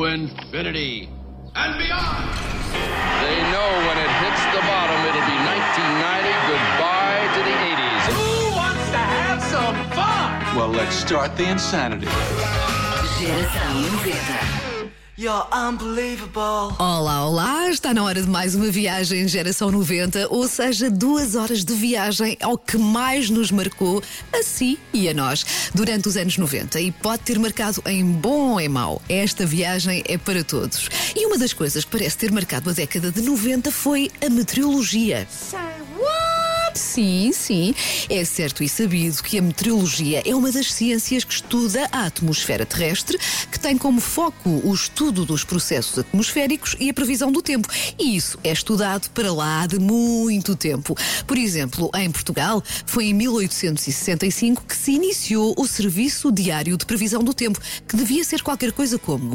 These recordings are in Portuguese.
infinity and beyond. They know when it hits the bottom, it'll be 1990. Goodbye to the 80s. Who wants to have some fun? Well, let's start the insanity. Geração 90. You're unbelievable. Olá, olá, está na hora de mais uma viagem Geração 90, ou seja, 2 horas de viagem ao que mais nos marcou, a si e a nós, durante os anos 90, e pode ter marcado em bom ou em mau. Esta viagem é para todos. E uma das coisas que parece ter marcado a década de 90 foi a meteorologia. Sim, sim, é certo e sabido que a meteorologia é uma das ciências que estuda a atmosfera terrestre, que tem como foco o estudo dos processos atmosféricos e a previsão do tempo. E isso é estudado para lá de muito tempo. Por exemplo, em Portugal, foi em 1865 que se iniciou o Serviço Diário de Previsão do Tempo, que devia ser qualquer coisa como...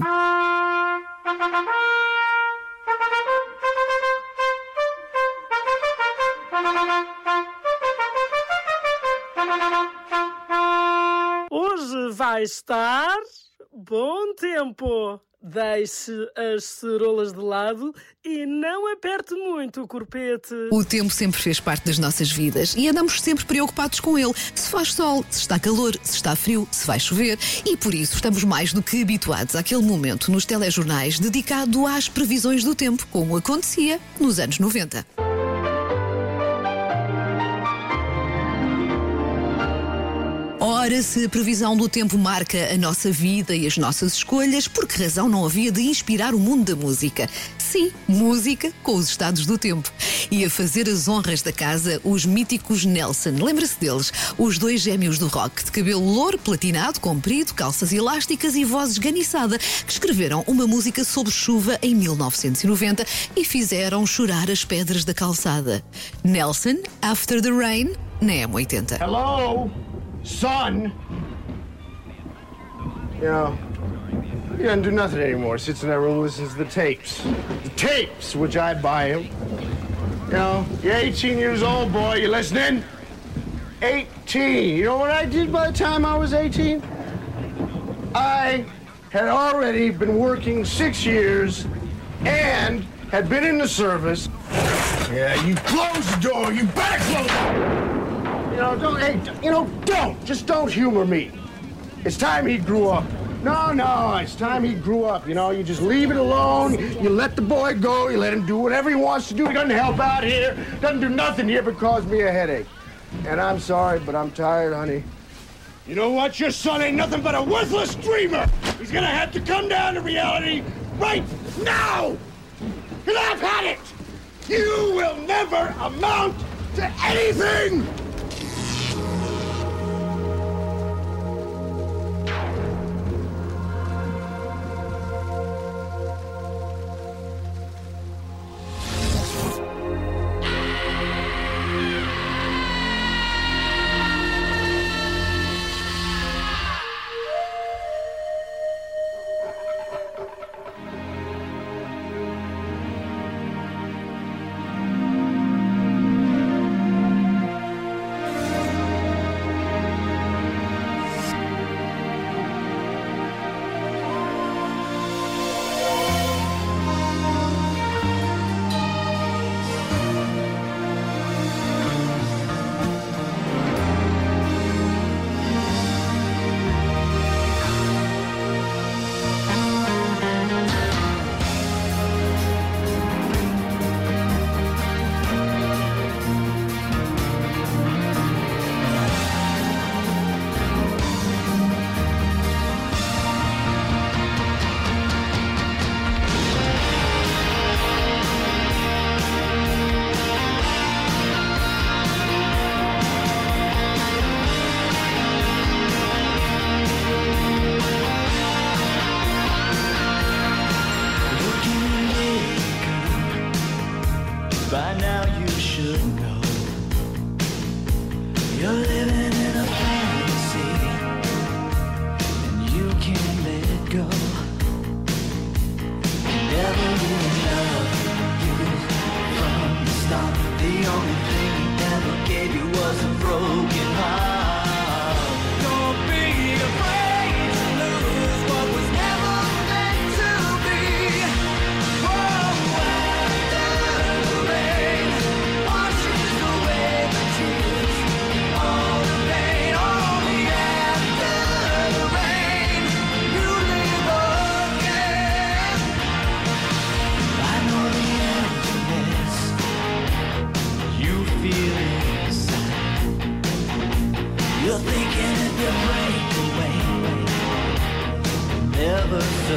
Hoje vai estar bom tempo. Deixe as cerolas de lado e não aperte muito o corpete. O tempo sempre fez parte das nossas vidas e andamos sempre preocupados com ele. Se faz sol, se está calor, se está frio, se vai chover. E por isso estamos mais do que habituados àquele momento nos telejornais dedicado às previsões do tempo, como acontecia nos anos 90. Ora, se a previsão do tempo marca a nossa vida e as nossas escolhas, por que razão não havia de inspirar o mundo da música? Sim, música com os estados do tempo. E a fazer as honras da casa, os míticos Nelson. Lembra-se deles? Os 2 gêmeos do rock, de cabelo louro, platinado, comprido, calças elásticas e voz esganiçada, que escreveram uma música sobre chuva em 1990 e fizeram chorar as pedras da calçada. Nelson, After the Rain, na M80. Hello? Son, you know, he doesn't do nothing anymore. Sits in that room, listens to the tapes. The tapes, which I buy him. You know, you're 18 years old, boy. You listening? 18. You know what I did by the time I was 18? I had already been working 6 years and had been in the service. Yeah, you close the door. You better close it. You know, don't humor me. It's time he grew up. No, it's time he grew up. You know, you just leave it alone. You let the boy go. You let him do whatever he wants to do. He doesn't help out here. Doesn't do nothing here but cause me a headache. And I'm sorry, but I'm tired, honey. You know what? Your son ain't nothing but a worthless dreamer. He's gonna have to come down to reality right now. Because I've had it. You will never amount to anything.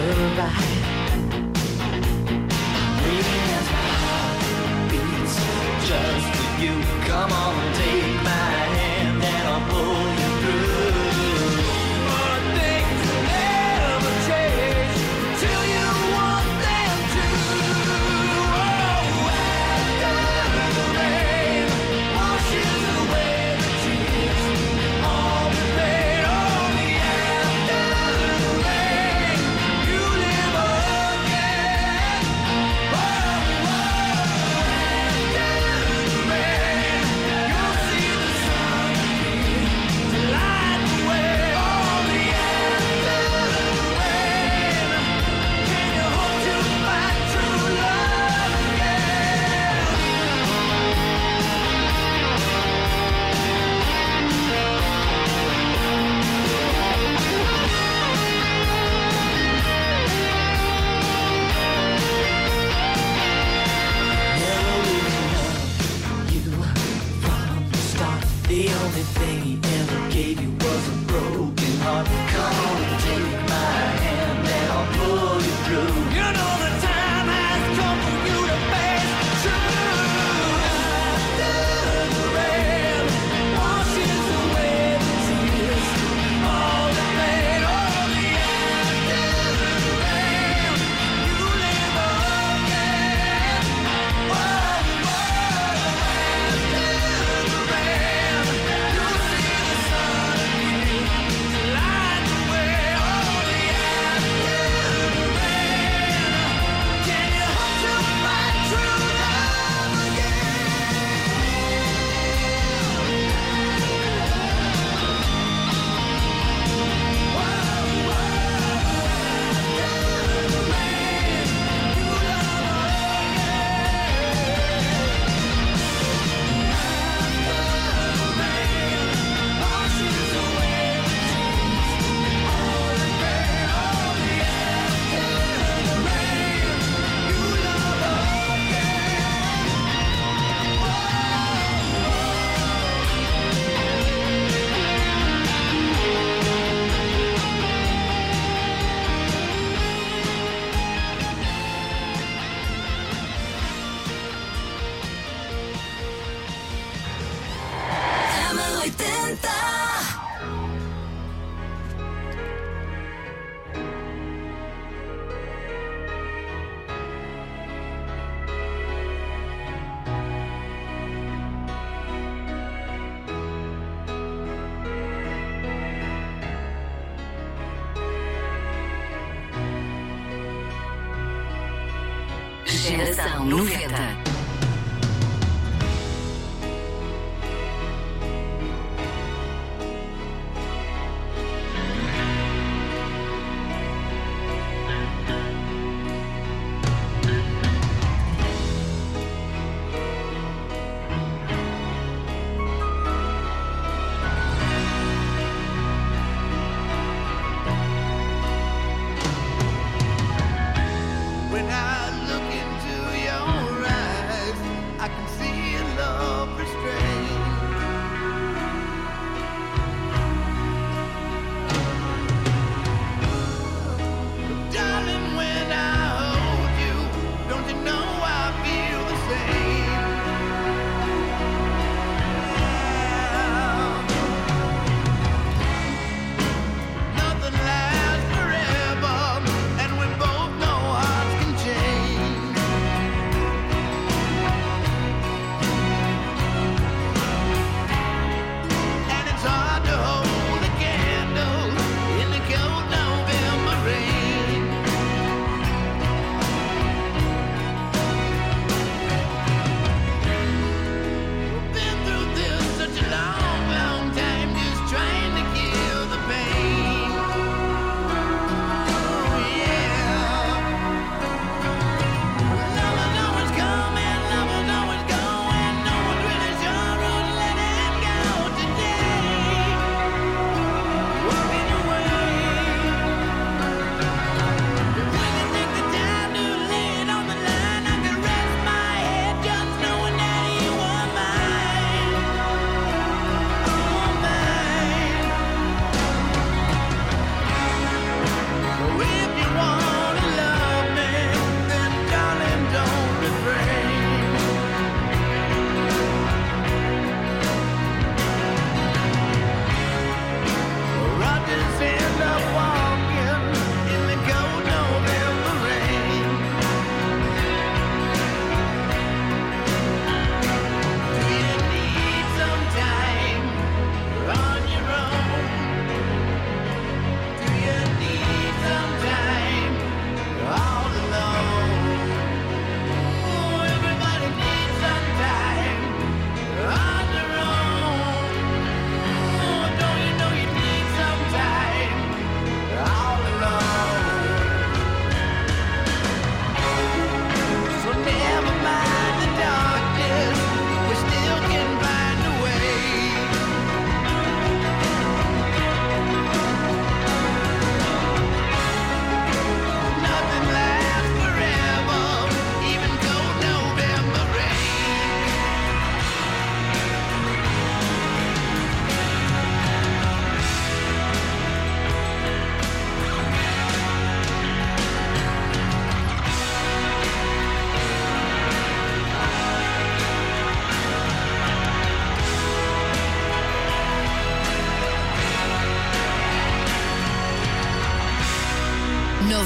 right. Waiting as my heart beats just for you. Come on, take my hand and I'll pull you through. But things never change till you want them to. Oh, after the rain washes away the tears, all the pain, all the after the rain, you live again. Oh, after the rain, you'll see the sun to light the way. All the after the rain, can you hope to find true love again? Never really loved you from the start. The only thing he ever gave you was a broken heart. Come on and take my hand and I'll pull you through. You know the time has come for you to face true. After the rain washes away the tears, all the pain, all the after the rain, you live again. Whoa, after the rain, you'll see the sun to light the way. All the after the rain, can you hope to find true love again? Geração 90. When I look into your eyes,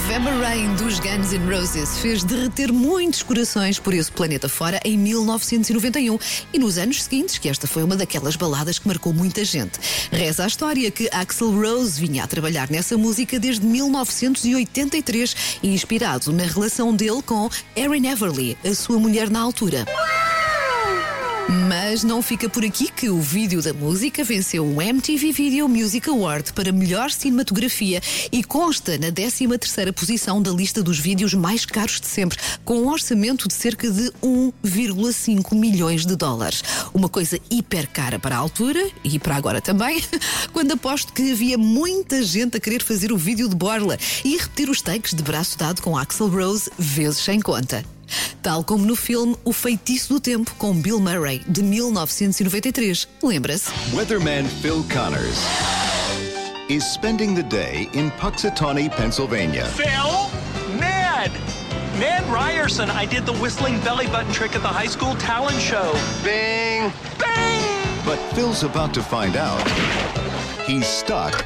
November Rain dos Guns N' Roses fez derreter muitos corações por esse planeta fora em 1991 e nos anos seguintes que esta foi uma daquelas baladas que marcou muita gente. Reza a história que Axl Rose vinha a trabalhar nessa música desde 1983, inspirado na relação dele com Erin Everly, a sua mulher na altura. Mas não fica por aqui que o vídeo da música venceu o MTV Video Music Award para melhor cinematografia e consta na 13ª posição da lista dos vídeos mais caros de sempre, com um orçamento de cerca de 1,5 milhões de dólares. Uma coisa hiper cara para a altura e para agora também, quando aposto que havia muita gente a querer fazer o vídeo de borla e repetir os takes de braço dado com Axl Rose vezes sem conta. Tal como no filme O Feitiço do Tempo, com Bill Murray, de 1993. Lembra-se? Weatherman Phil Connors is spending the day in Puxatawney, Pennsylvania. Phil? Ned! Ned Ryerson. I did the whistling belly button trick at the high school talent show. Bing! Bing! But Phil's about to find out he's stuck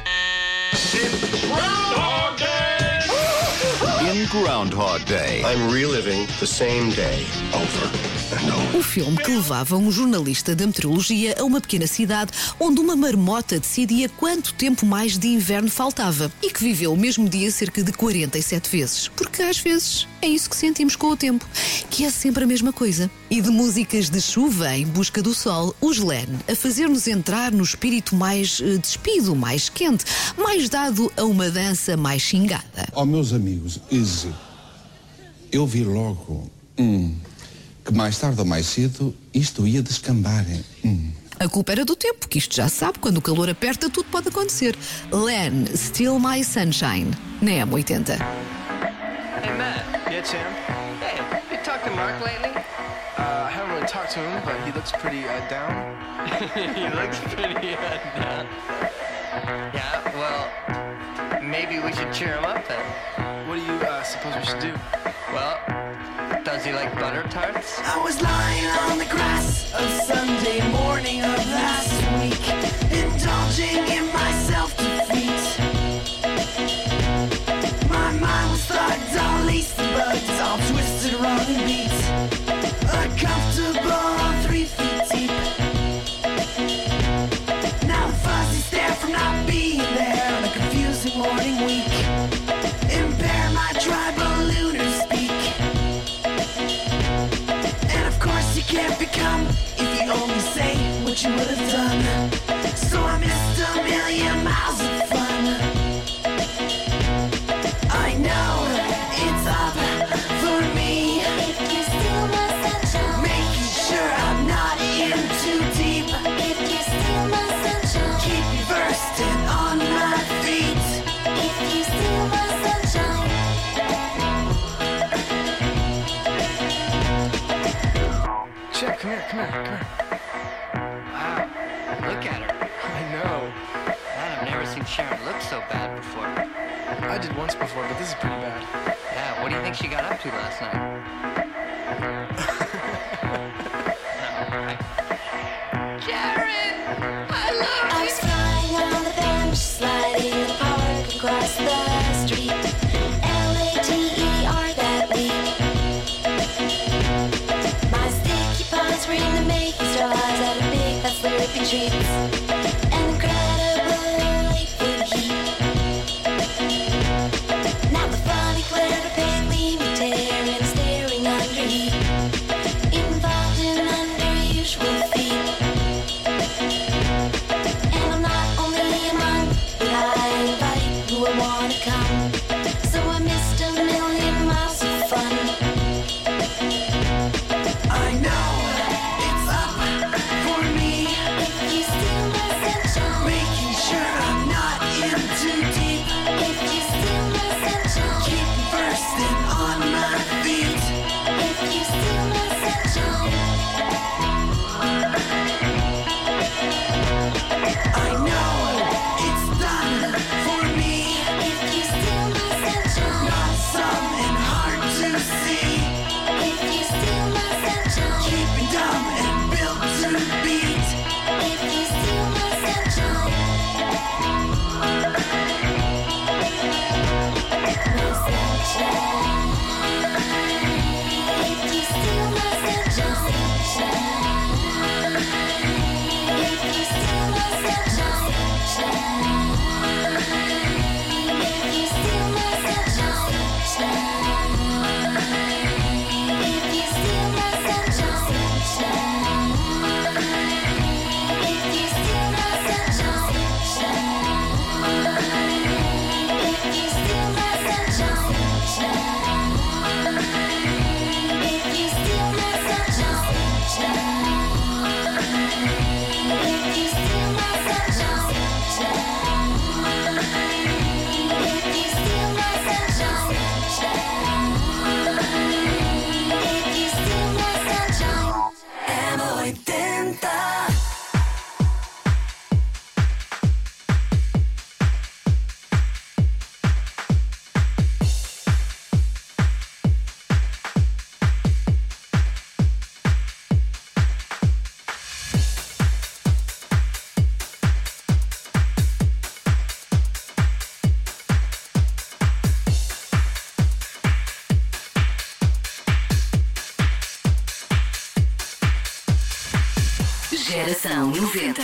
in Groundhog Day. I'm reliving the same day over and over. O filme que levava um jornalista da meteorologia a uma pequena cidade onde uma marmota decidia quanto tempo mais de inverno faltava e que viveu o mesmo dia cerca de 47 vezes. Porque às vezes é isso que sentimos com o tempo, que é sempre a mesma coisa. E de músicas de chuva em busca do sol, os Len a fazer-nos entrar no espírito mais despido, mais quente, mais dado a uma dança mais xingada. Oh, meus amigos, eu vi logo que mais tarde ou mais cedo isto ia descambar. A culpa era do tempo, que isto já se sabe, quando o calor aperta tudo pode acontecer. Len, Still My Sunshine, na M80. Hey Matt. Yeah, Sam? Hey, you talked to Mark lately? I haven't really talked to him, but he looks pretty down. He looks pretty down. Yeah, well, maybe we should cheer him up then. What do you suppose we should do? Well, does he like butter tarts? I was lying on the grass of Sunday morning of last week, indulging in my self-defeat. My mind was thugged, all laced and bugged, all twisted, wrong and beat. Uncomfortable, 3 feet deep. Now the fuzzy stare from not being there on a confusing morning week. Impair my tribal lunar speak. And of course you can't become if you only say what you would have done. So I missed a million miles of fun. I know it's up for me. If you steal my sunshine, making sure I'm not in too deep. if you steal my sunshine, Keep me versed and on my feet. if you steal my sunshine, Chip, come here. Wow, look at her. I know. Man, I've never seen Sharon look so bad before. I did once before, but this is pretty bad. Yeah, what do you think she got up to last night? Sharon! I love I was flying on the bench, sliding in the park across the street. LATER that week. My sticky paws were in the making straws out of big fat slurpy treats. An incredible liquid heat. Now the funny glare of pale leave me tearing, staring under heat. Involved in unusual feet. And I'm not only a monk, but I invite who I wanna come. So I missed a million miles of fun. I know it's up for me. If you steal my Geração 90.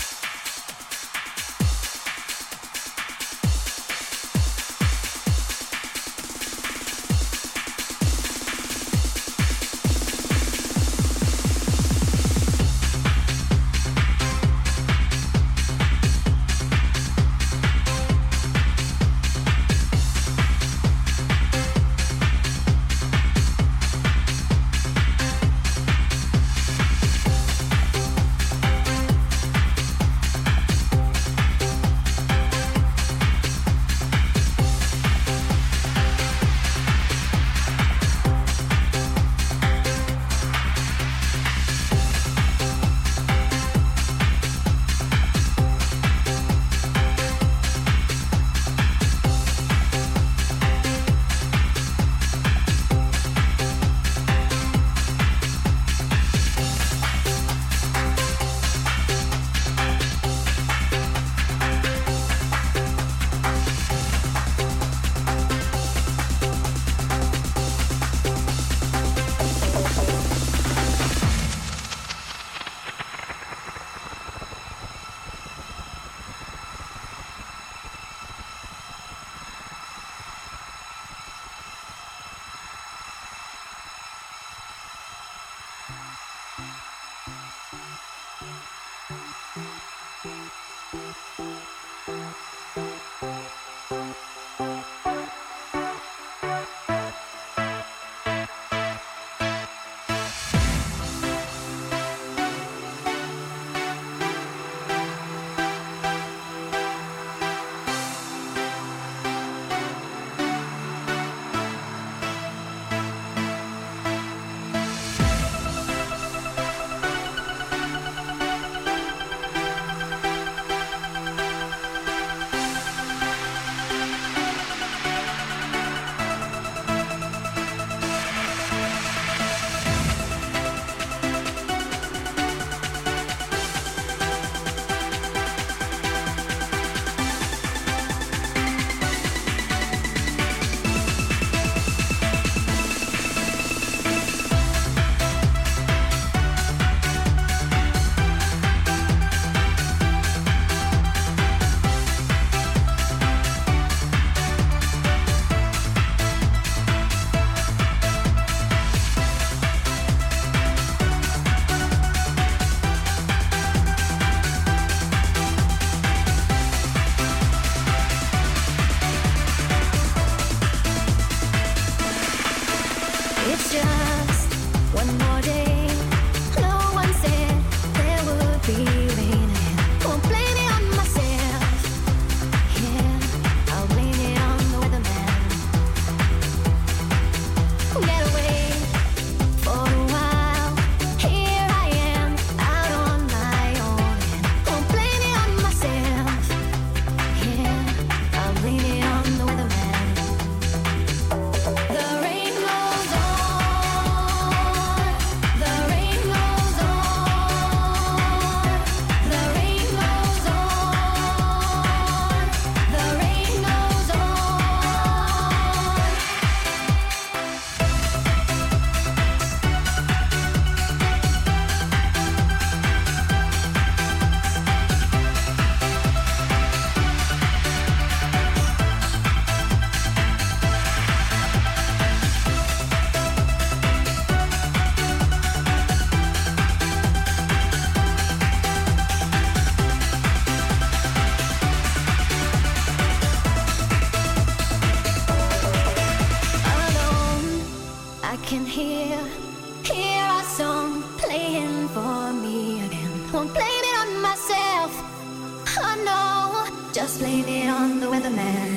Just blame it on the weatherman.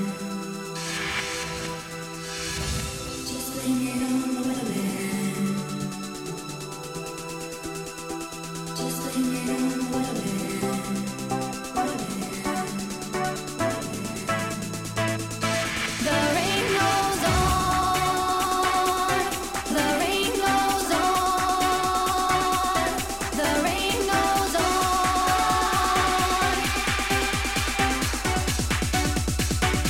Just blame it on the weatherman. Just blame it on the weatherman. The rain goes on. The rain goes on. The rain goes on.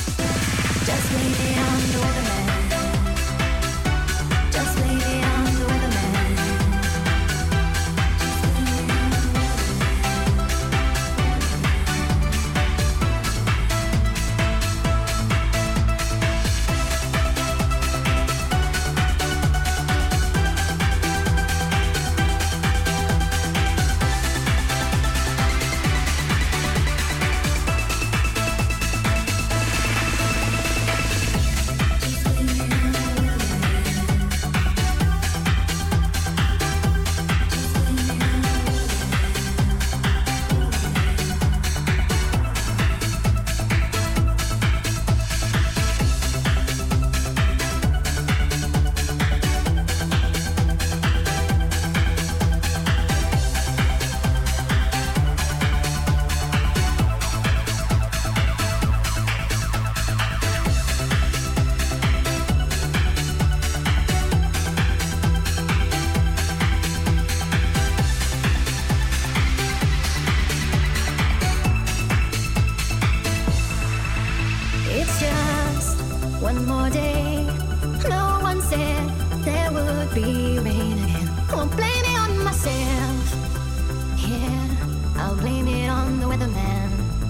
feeling again. Won't blame it on myself. Yeah, I'll blame it on the weatherman.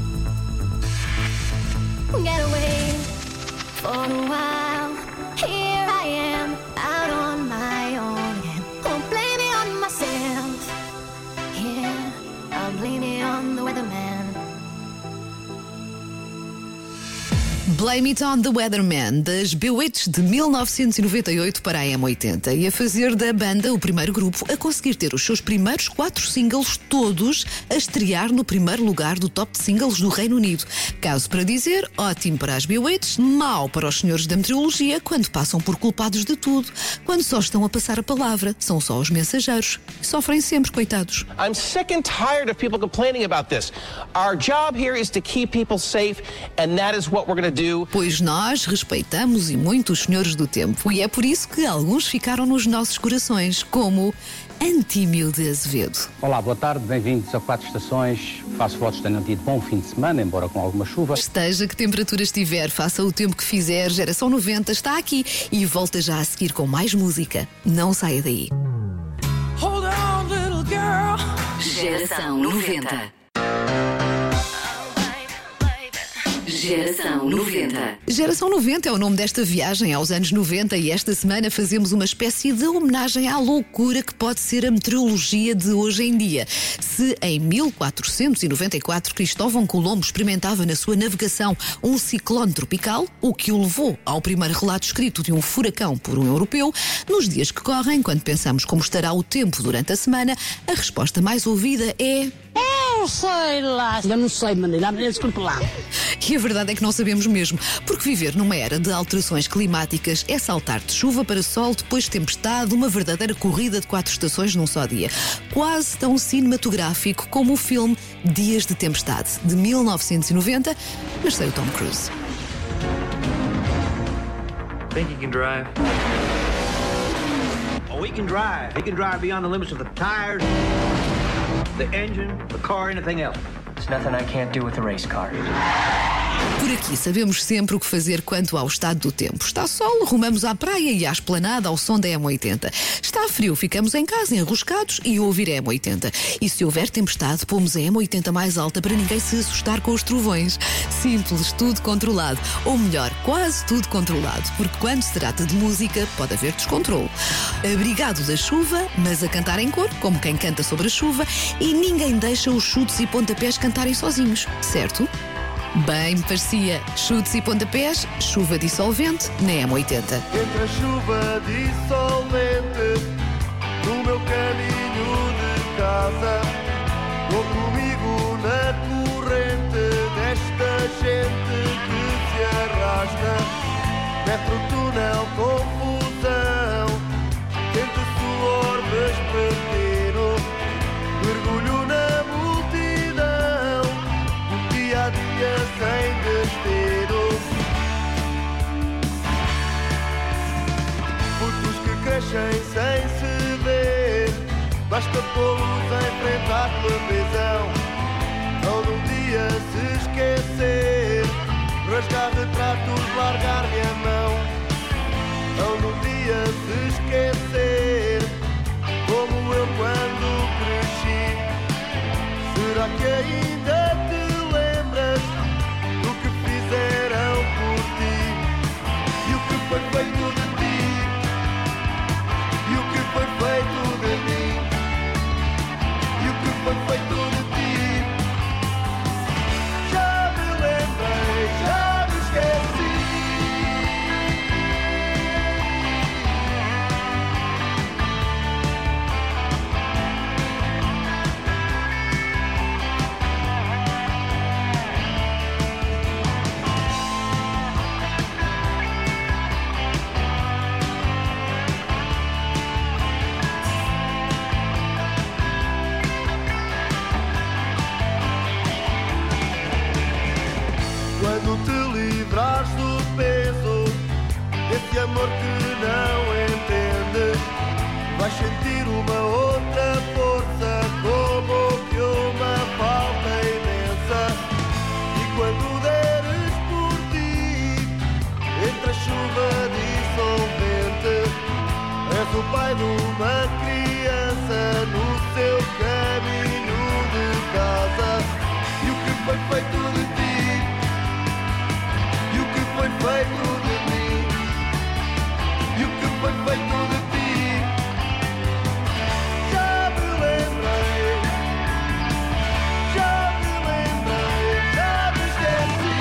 Get away for a while. Here I am, out on my own again. Won't blame it on myself. Yeah, I'll blame it on the weatherman. Blame It on the Weatherman, das Bewitched de 1998 para a M80 e a fazer da banda o primeiro grupo a conseguir ter os seus primeiros 4 singles todos a estrear no primeiro lugar do top de singles do Reino Unido. Caso para dizer, ótimo para as Bewitched, mau para os senhores da meteorologia quando passam por culpados de tudo, quando só estão a passar a palavra, são só os mensageiros. Sofrem sempre, coitados. I'm sick and tired of people complaining about this. Our job here is to keep people safe and that is what we're going to do. Pois nós respeitamos e muito os senhores do tempo e é por isso que alguns ficaram nos nossos corações, como Antímio de Azevedo. Olá, boa tarde, bem-vindos a 4 Estações. Faço votos que tenham tido bom fim de semana, embora com alguma chuva. Esteja que temperatura estiver, faça o tempo que fizer, Geração 90 está aqui e volta já a seguir com mais música. Não saia daí. Hold on, little girl. Geração 90. Geração 90. Geração 90 é o nome desta viagem aos anos 90 e esta semana fazemos uma espécie de homenagem à loucura que pode ser a meteorologia de hoje em dia. Se em 1494 Cristóvão Colombo experimentava na sua navegação um ciclone tropical, o que o levou ao primeiro relato escrito de um furacão por um europeu, nos dias que correm, quando pensamos como estará o tempo durante a semana, a resposta mais ouvida é... Eu sei lá. Eu não sei, menina. Desculpe lá. E a verdade é que não sabemos mesmo, porque viver numa era de alterações climáticas é saltar de chuva para sol, depois de tempestade, uma verdadeira corrida de 4 estações num só dia. Quase tão cinematográfico como o filme Dias de Tempestade, de 1990, mas sem o Tom Cruise. Think you can drive? Oh, we can drive. He can drive beyond the limits of the tires, the engine, the car, anything else. There's nothing I can't do with a race car. Por aqui sabemos sempre o que fazer quanto ao estado do tempo. Está sol, rumamos à praia e à esplanada ao som da M80. Está frio, ficamos em casa enroscados e ouvir a M80. E se houver tempestade, pomos a M80 mais alta para ninguém se assustar com os trovões. Simples, tudo controlado. Ou melhor, quase tudo controlado, porque quando se trata de música pode haver descontrole. Abrigado da chuva, mas a cantar em cor, como quem canta sobre a chuva, e ninguém deixa os chutes e pontapés cantarem sozinhos, certo? Bem me parecia. Chutes e pontapés, chuva dissolvente na M80. Entre a chuva dissolvente no meu caminho de casa, vou comigo na corrente desta gente que se arrasta. Metro, túnel, confusão, quente suor vespertino, mergulho na multidão, dia a dia sem destino. Putos que crescem sem se ver, basta pô-los em frente à televisão. Ou num dia se esquecer, rasgar retratos, largar-me a mão. Ou num dia se esquecer, como eu quando cresci. Será que ainda te lembras do que fizeram por ti? E o que foi feito de ti? E o que foi feito de mim? E o que foi feito de ti? Já me lembrei, já me esqueci. o pai de uma criança no seu caminho de casa. E o que foi feito de ti? E o que foi feito de mim? E o que foi feito de ti? Já me lembrei, já me lembrei, já me esqueci.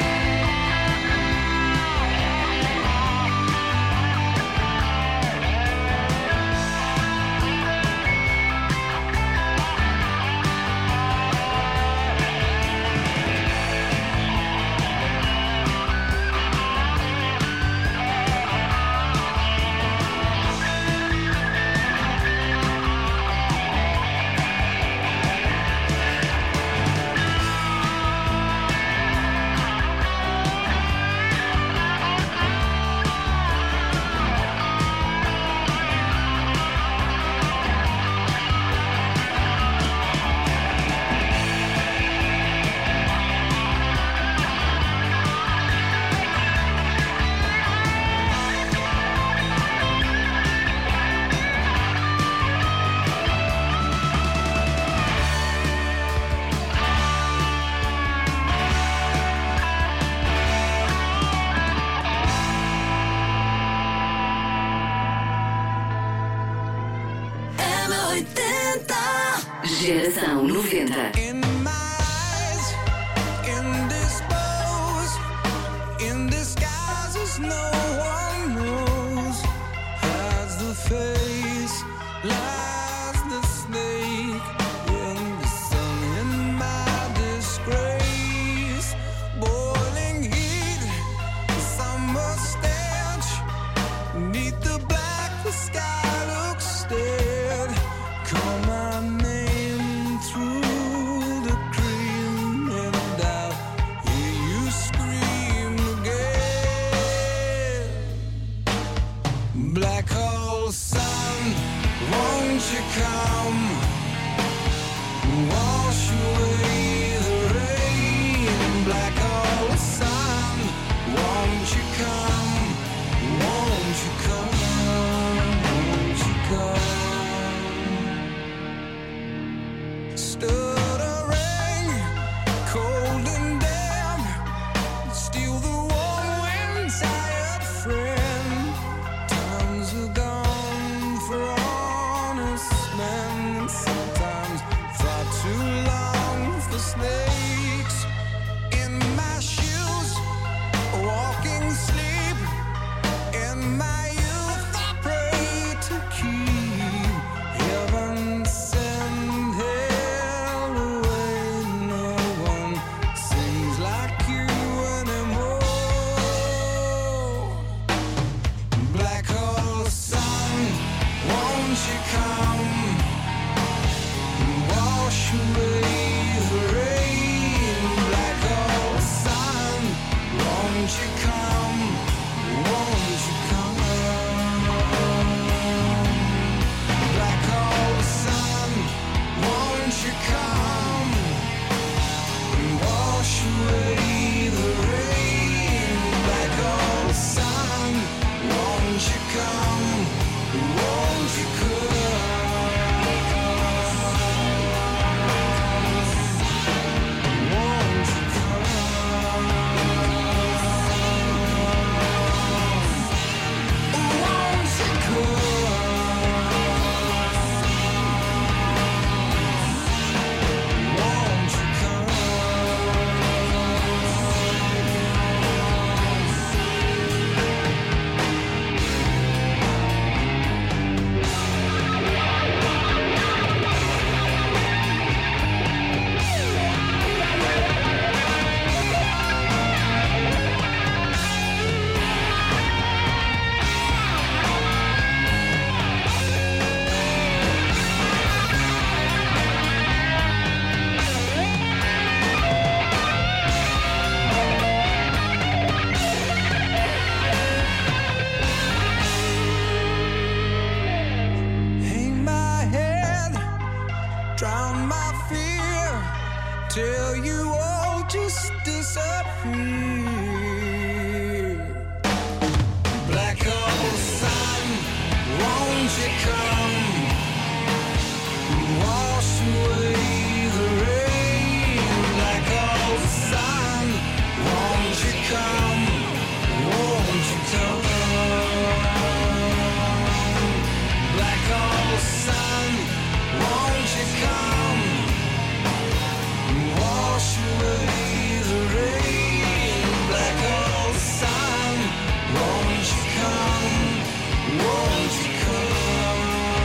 Geração 90. Won't you come wash away the rain like all the sun? Won't you come? Won't you come? Like all the sun, won't you come? Wash away the rain. Like all the sun, won't you come? Won't you come?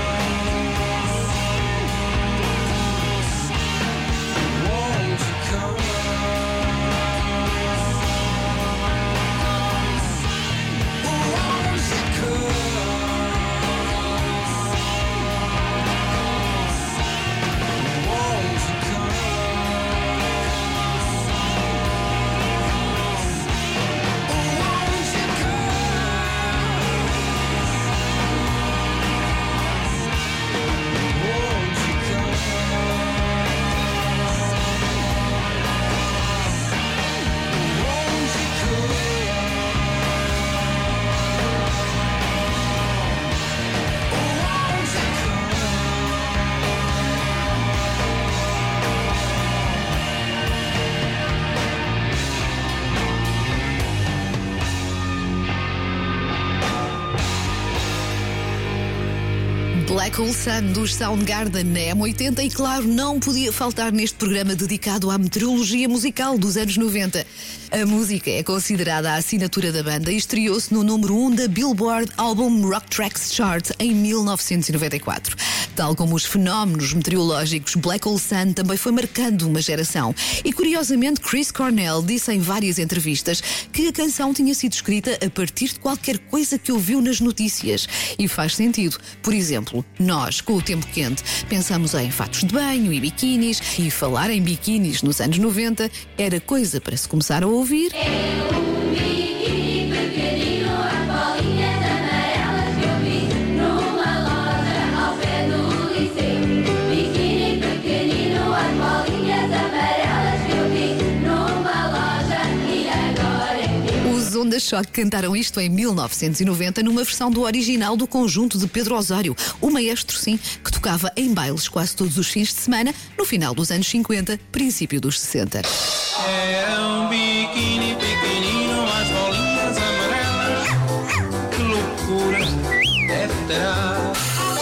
Won't you come? Black Hole Sun dos Soundgarden na M80 e, claro, não podia faltar neste programa dedicado à meteorologia musical dos anos 90. A música é considerada a assinatura da banda e estreou-se no número 1 da Billboard Album Rock Tracks Chart em 1994. Tal como os fenómenos meteorológicos, Black Hole Sun também foi marcando uma geração. E, curiosamente, Chris Cornell disse em várias entrevistas que a canção tinha sido escrita a partir de qualquer coisa que ouviu nas notícias. E faz sentido. Por exemplo, nós, com o tempo quente, pensamos em fatos de banho e biquínis, e falar em biquínis nos anos 90 era coisa para se começar a ouvir. Os Onda Choque cantaram isto em 1990 numa versão do original do conjunto de Pedro Osório, o maestro, sim, que tocava em bailes quase todos os fins de semana no final dos anos 50, princípio dos 60. Era um biquíni pequenino, as bolinhas amarelas. Que loucura deve ter.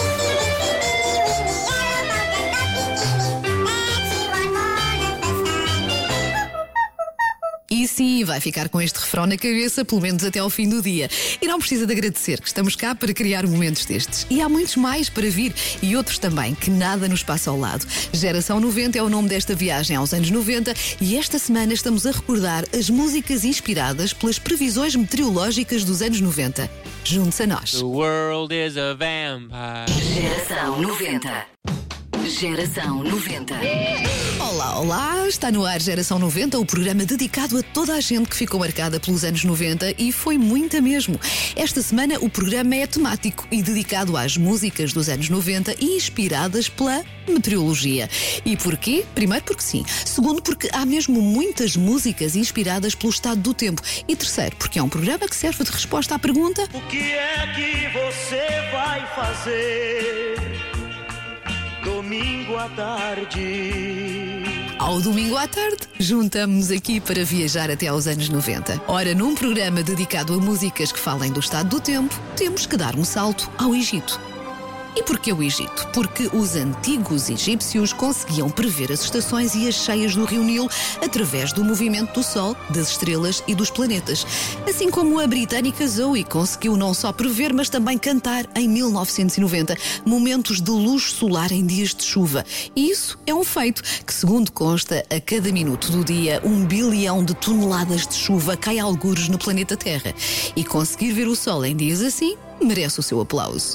E sim, vai ficar com este refrão na cabeça, pelo menos até ao fim do dia. E não precisa de agradecer, que estamos cá para criar momentos destes. E há muitos mais para vir, e outros também, que nada nos passa ao lado. Geração 90 é o nome desta viagem aos anos 90, e esta semana estamos a recordar as músicas inspiradas pelas previsões meteorológicas dos anos 90. Junte-se a nós. The world is a vampire. Geração 90. Geração 90. Olá, olá! Está no ar Geração 90, o programa dedicado a toda a gente que ficou marcada pelos anos 90 e foi muita mesmo. Esta semana o programa é temático e dedicado às músicas dos anos 90 e inspiradas pela meteorologia. E porquê? Primeiro porque sim. Segundo porque há mesmo muitas músicas inspiradas pelo estado do tempo. E terceiro porque é um programa que serve de resposta à pergunta: o que é que você vai fazer domingo à tarde? Ao domingo à tarde, juntamos-nos aqui para viajar até aos anos 90. Ora, num programa dedicado a músicas que falem do estado do tempo, temos que dar um salto ao Egito. E porquê o Egito? Porque os antigos egípcios conseguiam prever as estações e as cheias do rio Nilo através do movimento do Sol, das estrelas e dos planetas. Assim como a britânica Zoe conseguiu não só prever, mas também cantar em 1990 momentos de luz solar em dias de chuva. E isso é um feito que, segundo consta, a cada minuto do dia 1 bilhão de toneladas de chuva cai a algures no planeta Terra. E conseguir ver o Sol em dias assim merece o seu aplauso.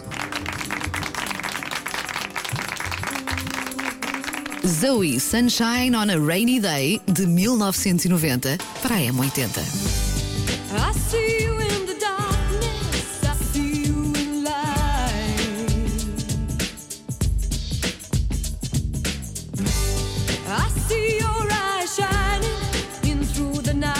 Zoe, Sunshine on a Rainy Day, de 1990, para a M80. I see you in the darkness, I see you in light. I see your eyes shining in through the night.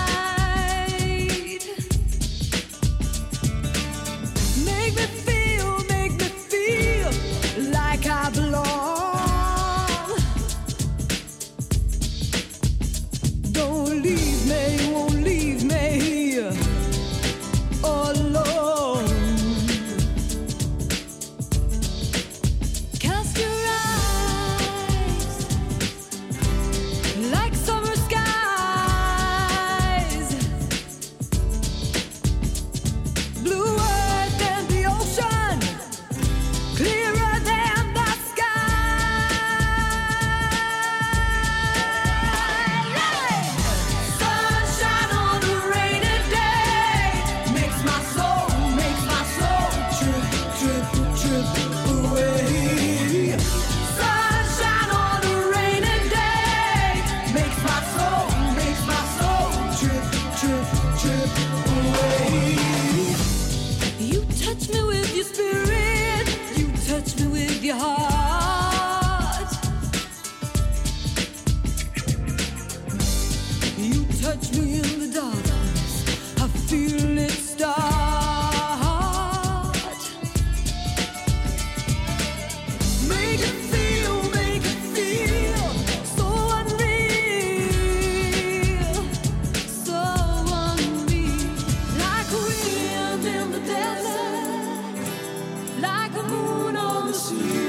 Make me feel You touch me with your spirit, you touch me with your heart. You touch me in the darkness, I feel it start. Make it feel so unreal, so unreal. Like a wind in the desert, like a moon on the sea.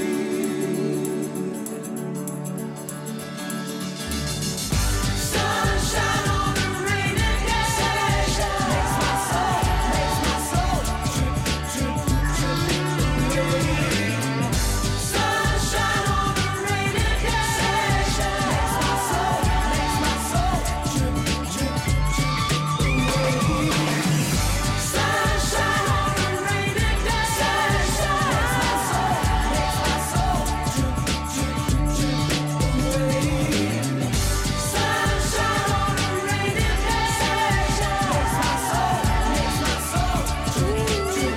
Sunshine on a rainy day makes my soul trip, trip, trip away. Sunshine on a rainy day makes my soul trip, trip, trip away. Sunshine on a rainy day makes my soul trip, trip, trip away. Sunshine on a rainy day makes my soul trip, trip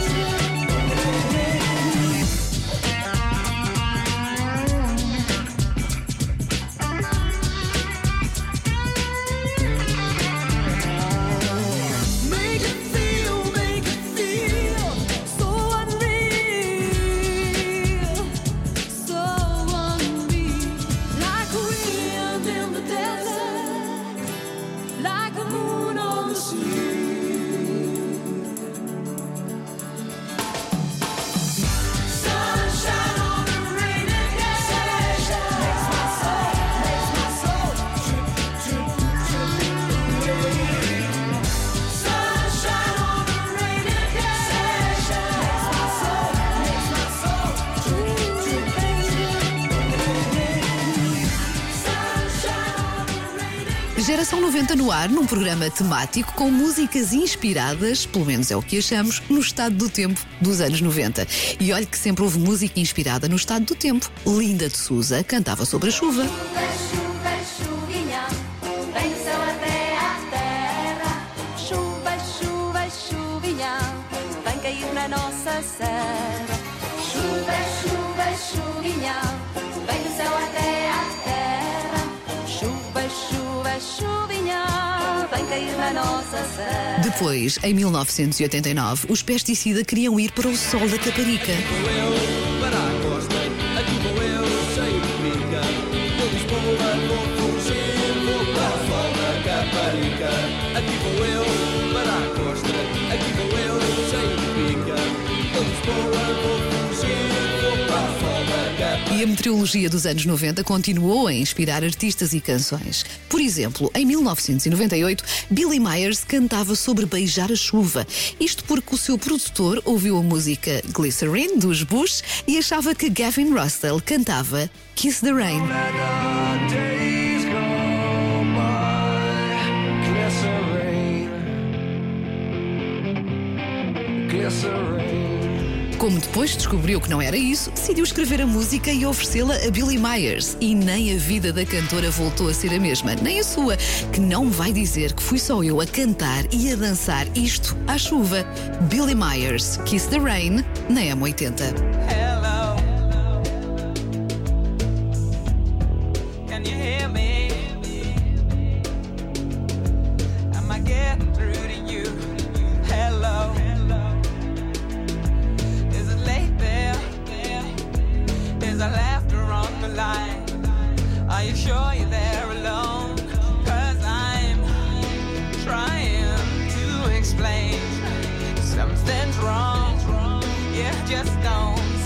Make it feel so unreal, so unreal. Like a wind in the desert, like a moon on the sea. Sunshine on a rainy day makes my soul trip, trip, trip away. Sunshine on a rainy day makes my soul trip, trip away. Geração 90 no ar, num programa temático com músicas inspiradas, pelo menos é o que achamos, no estado do tempo dos anos 90. E olhe que sempre houve música inspirada no estado do tempo. Linda de Souza cantava sobre a chuva. Chuva, chuvinha, vem do céu até à terra. Chuva, chuva, chuvinha, vem cair na nossa serra. Chuva, chuva, chuvinha, vem do céu até à terra. Chuva, chuva, chuvinha, vem cair na nossa serra. Depois, em 1989, os Pesticida queriam ir para o sol da Caparica. Para a costa, aqui vou eu, cheio de pica. Vou Lisboa, vou fugir, vou para o sol da Caparica. Aqui vou eu, para a costa, aqui vou eu, cheio de pica. Vou Lisboa, vou fugir, vou para o sol da Caparica. E a meteorologia dos anos 90 continuou a inspirar artistas e canções. Por exemplo, em 1998, Billy Myers cantava sobre beijar a chuva. Isto porque o seu produtor ouviu a música Glycerine, dos Bush, e achava que Gavin Rossdale cantava Kiss the Rain. Como depois descobriu que não era isso, decidiu escrever a música e oferecê-la a Billy Myers. E nem a vida da cantora voltou a ser a mesma, nem a sua, que não vai dizer que fui só eu a cantar e a dançar isto à chuva. Billy Myers, Kiss the Rain, na M80. Hello, can you hear me? Am I getting through to you? Hello, is it late there? Is there laughter on the line? Are you sure you're there alone? 'Cause I'm trying to explain something's wrong. Yeah, just don't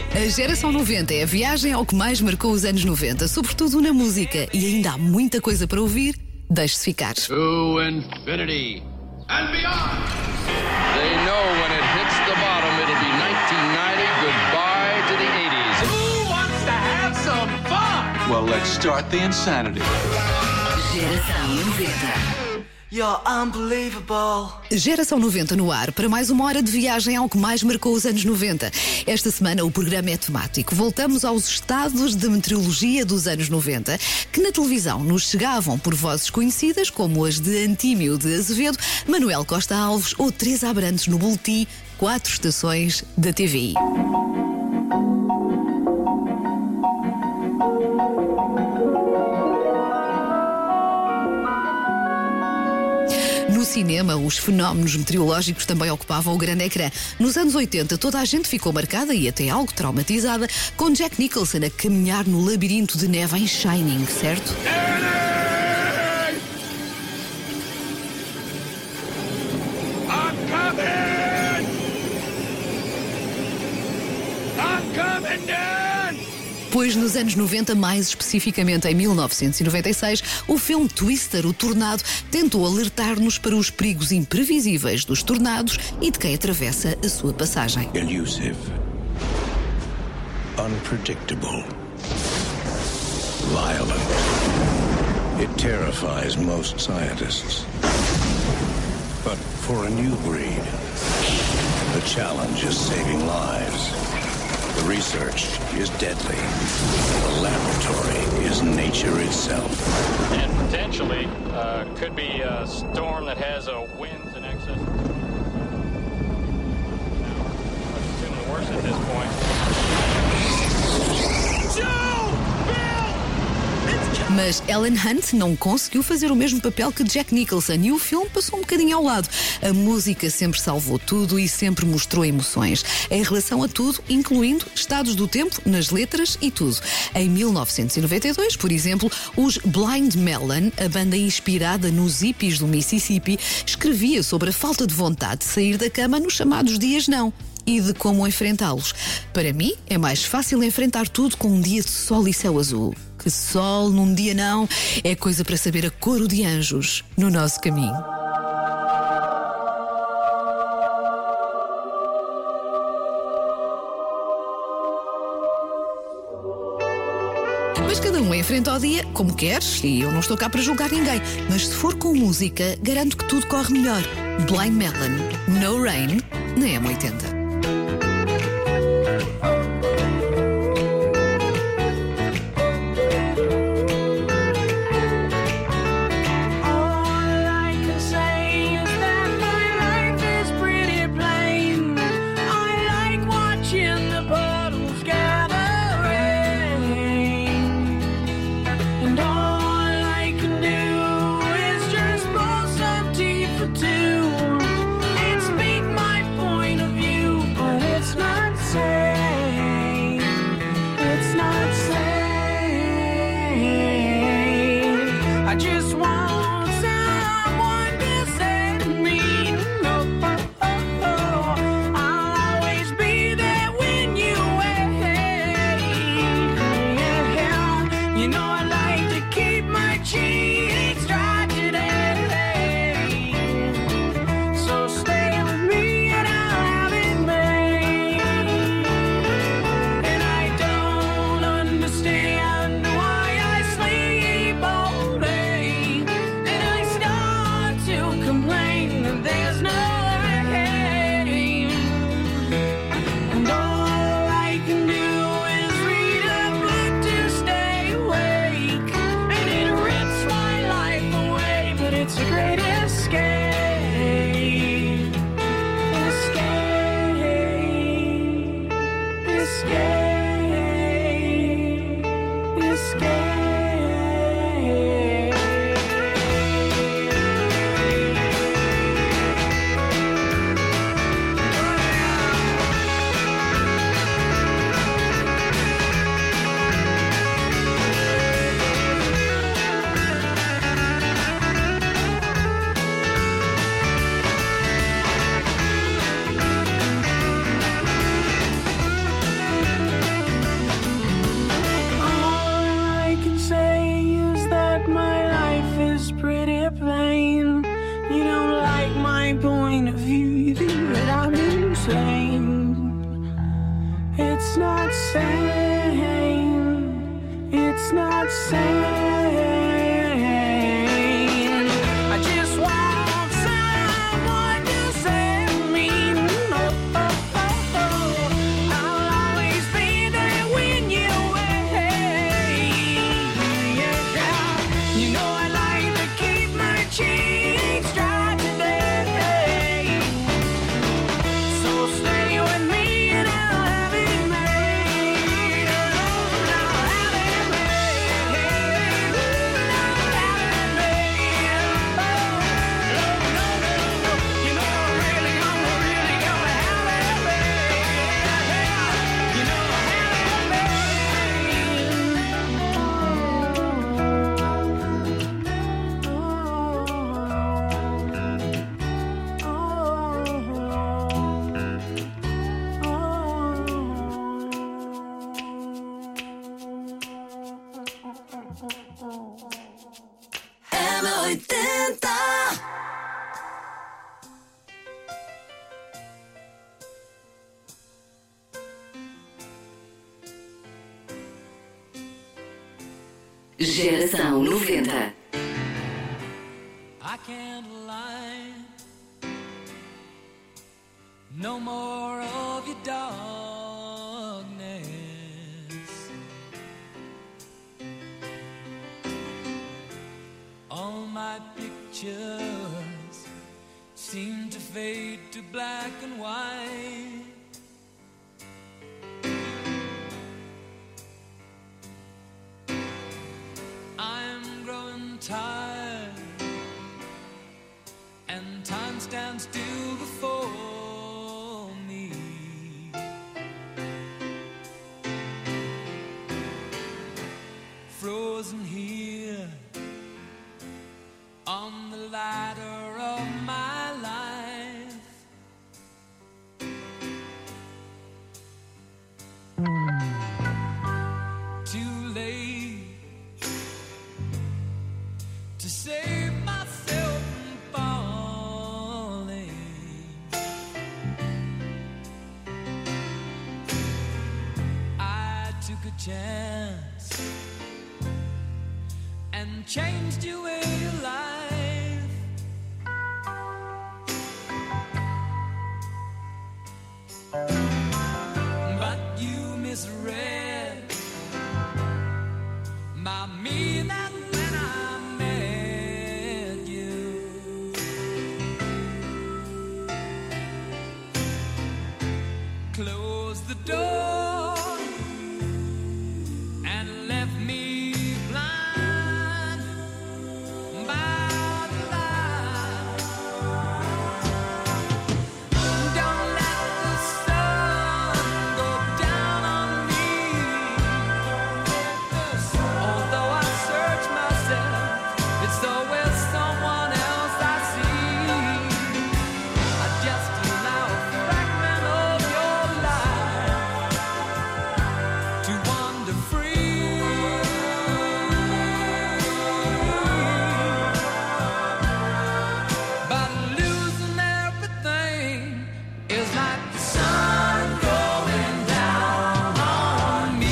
A Geração 90 é a viagem ao que mais marcou os anos 90, sobretudo na música, e ainda há muita coisa para ouvir. Deixe-se ficar. To infinity and beyond. They know when it hits the bottom, it'll be 1990. Goodbye to the 80s. Who wants to have some fun? Well, let's start the insanity. Geração 90. You're unbelievable. Geração 90 no ar para mais uma hora de viagem ao que mais marcou os anos 90. Esta semana o programa é temático. Voltamos aos estados de meteorologia dos anos 90, que na televisão nos chegavam por vozes conhecidas como as de Antímio de Azevedo, Manuel Costa Alves ou Teresa Abrantes no boletim 4 estações da TVI. No cinema, os fenómenos meteorológicos também ocupavam o grande ecrã. Nos anos 80, toda a gente ficou marcada e até algo traumatizada com Jack Nicholson a caminhar no labirinto de neve em Shining, certo? Pois nos anos 90, mais especificamente em 1996, o filme Twister, o Tornado, tentou alertar-nos para os perigos imprevisíveis dos tornados e de quem atravessa a sua passagem. Elusive, unpredictable, violent. It terrifies most scientists. But for a new breed, the challenge is saving lives. The research is deadly. The laboratory is nature itself. And potentially could be a storm that has winds in excess. Now, let's assume the worst at this point. Mas Ellen Hunt não conseguiu fazer o mesmo papel que Jack Nicholson e o filme passou um bocadinho ao lado. A música sempre salvou tudo e sempre mostrou emoções, em relação a tudo, incluindo estados do tempo nas letras e tudo. Em 1992, por exemplo, os Blind Melon, a banda inspirada nos hippies do Mississippi, escrevia sobre a falta de vontade de sair da cama nos chamados dias não e de como enfrentá-los. Para mim, é mais fácil enfrentar tudo com um dia de sol e céu azul. Que sol num dia não é coisa para saber a coro de anjos no nosso caminho. Mas cada um enfrenta o dia como queres e eu não estou cá para julgar ninguém. Mas se for com música, garanto que tudo corre melhor. Blind Melon, No Rain, na M80. It's been my point of view. same. It's not sane. It's not sane. I just want someone to save me. I'll always be there when you're away. Yeah. You know I like to keep my cheeks dry today. So stay with me and I'll have it made. I'll have it made. I'll have it made. No, you know I'm really gonna have it made. You know I'll have M80. Geração 90. I can't lie. No more of your darkness. All my pictures seem to fade to black and white. I'm growing tired, and time stands still before me. Frozen here on the ladder of my life. Too late to save myself from falling. I took a chance and changed your way of life. But you misread my meaning when I met you. Close the door and left me blind by the light. Don't let the sun go down on me. Although I search myself, it's always someone else I see. I just allow a fragment of your life to wander free. But losing everything is like the sun going down on me.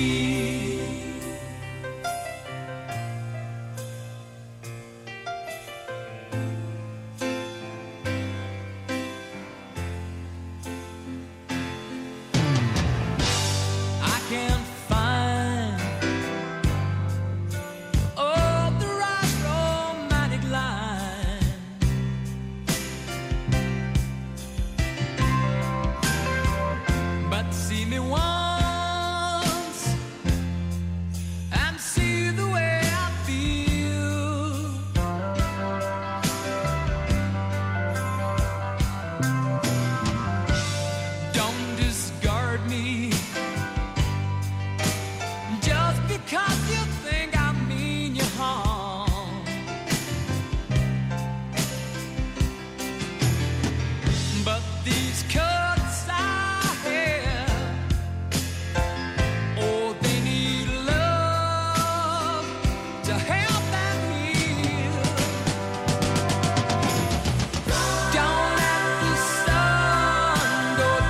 I can't find the right romantic line. But see me once and see the way I feel. Don't discard me just because you think I mean you harm. But these cuts I have, oh, they need love to help them heal. Don't let the sun go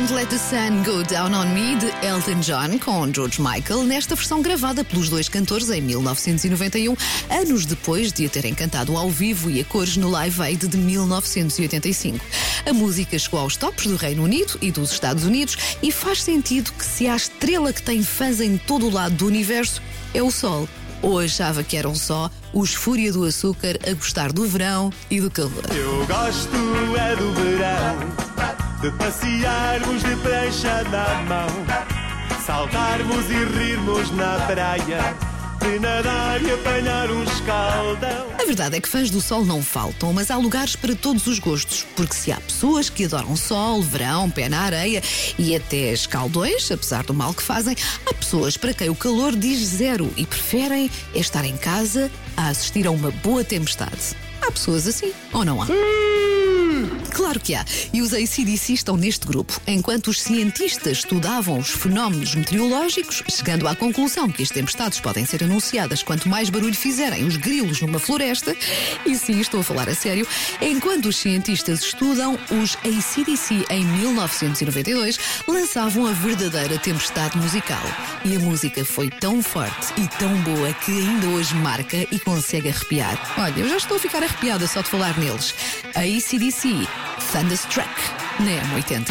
Don't Let the Sun Go Down on Me, de Elton John, com George Michael, nesta versão gravada pelos dois cantores em 1991, anos depois de a terem cantado ao vivo e a cores no Live Aid de 1985. A música chegou aos tops do Reino Unido e dos Estados Unidos e faz sentido que se há estrela que tem fãs em todo o lado do universo, é o Sol. Ou achava que eram só os Fúria do Açúcar a gostar do verão e do calor. Eu gosto é do verão, de passearmos de prancha na mão, saltarmos e rirmos na praia, de nadar e apanhar um escaldão. A verdade é que fãs do sol não faltam, mas há lugares para todos os gostos, porque se há pessoas que adoram sol, verão, pé na areia e até escaldões, apesar do mal que fazem, há pessoas para quem o calor diz zero e preferem estar em casa a assistir a uma boa tempestade. Há pessoas assim, ou não há? Claro que há. E os AC/DC estão neste grupo. Enquanto os cientistas estudavam os fenómenos meteorológicos, chegando à conclusão que as tempestades podem ser anunciadas quanto mais barulho fizerem os grilos numa floresta, e sim, estou a falar a sério, enquanto os cientistas estudam, os AC/DC em 1992 lançavam a verdadeira tempestade musical. E a música foi tão forte e tão boa que ainda hoje marca e consegue arrepiar. Olha, eu já estou a ficar arrepiada só de falar neles. A AC/DC, Thunderstruck, na M80.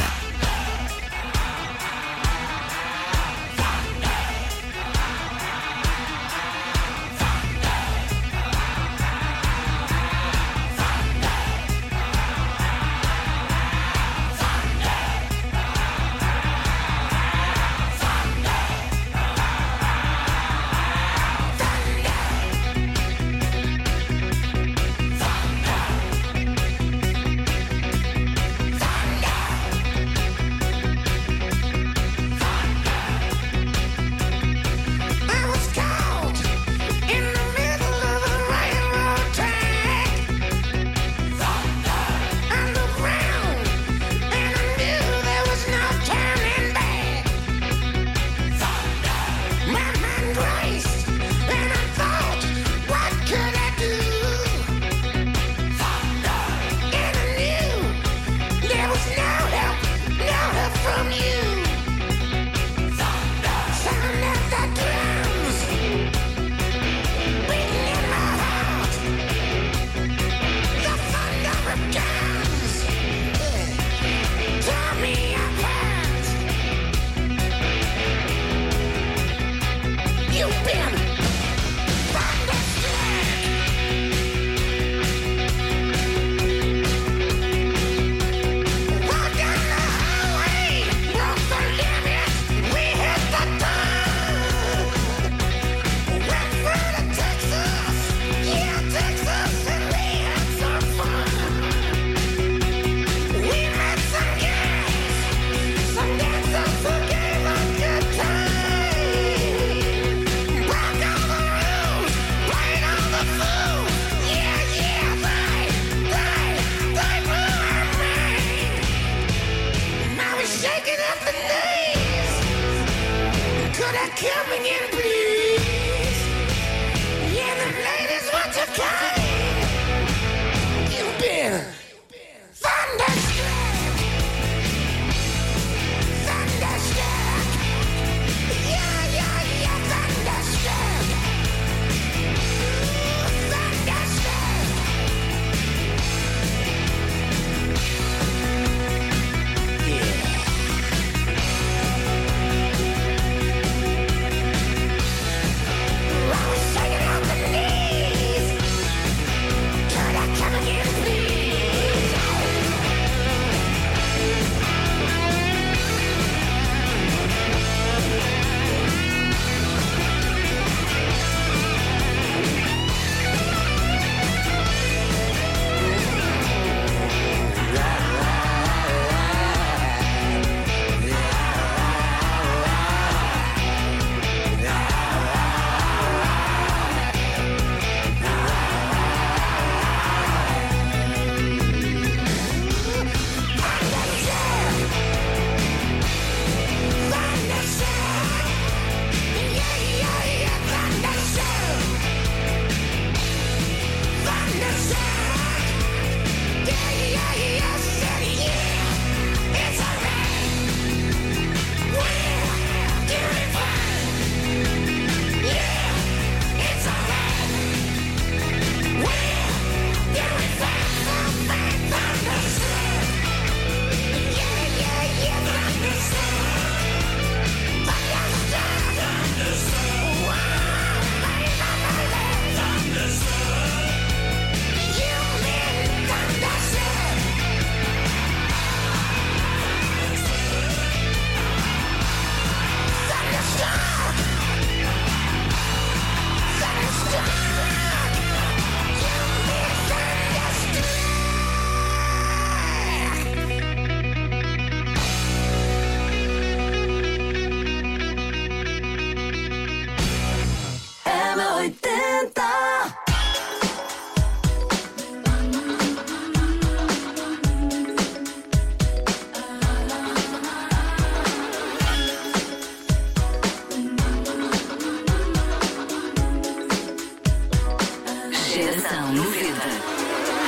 Geração 90.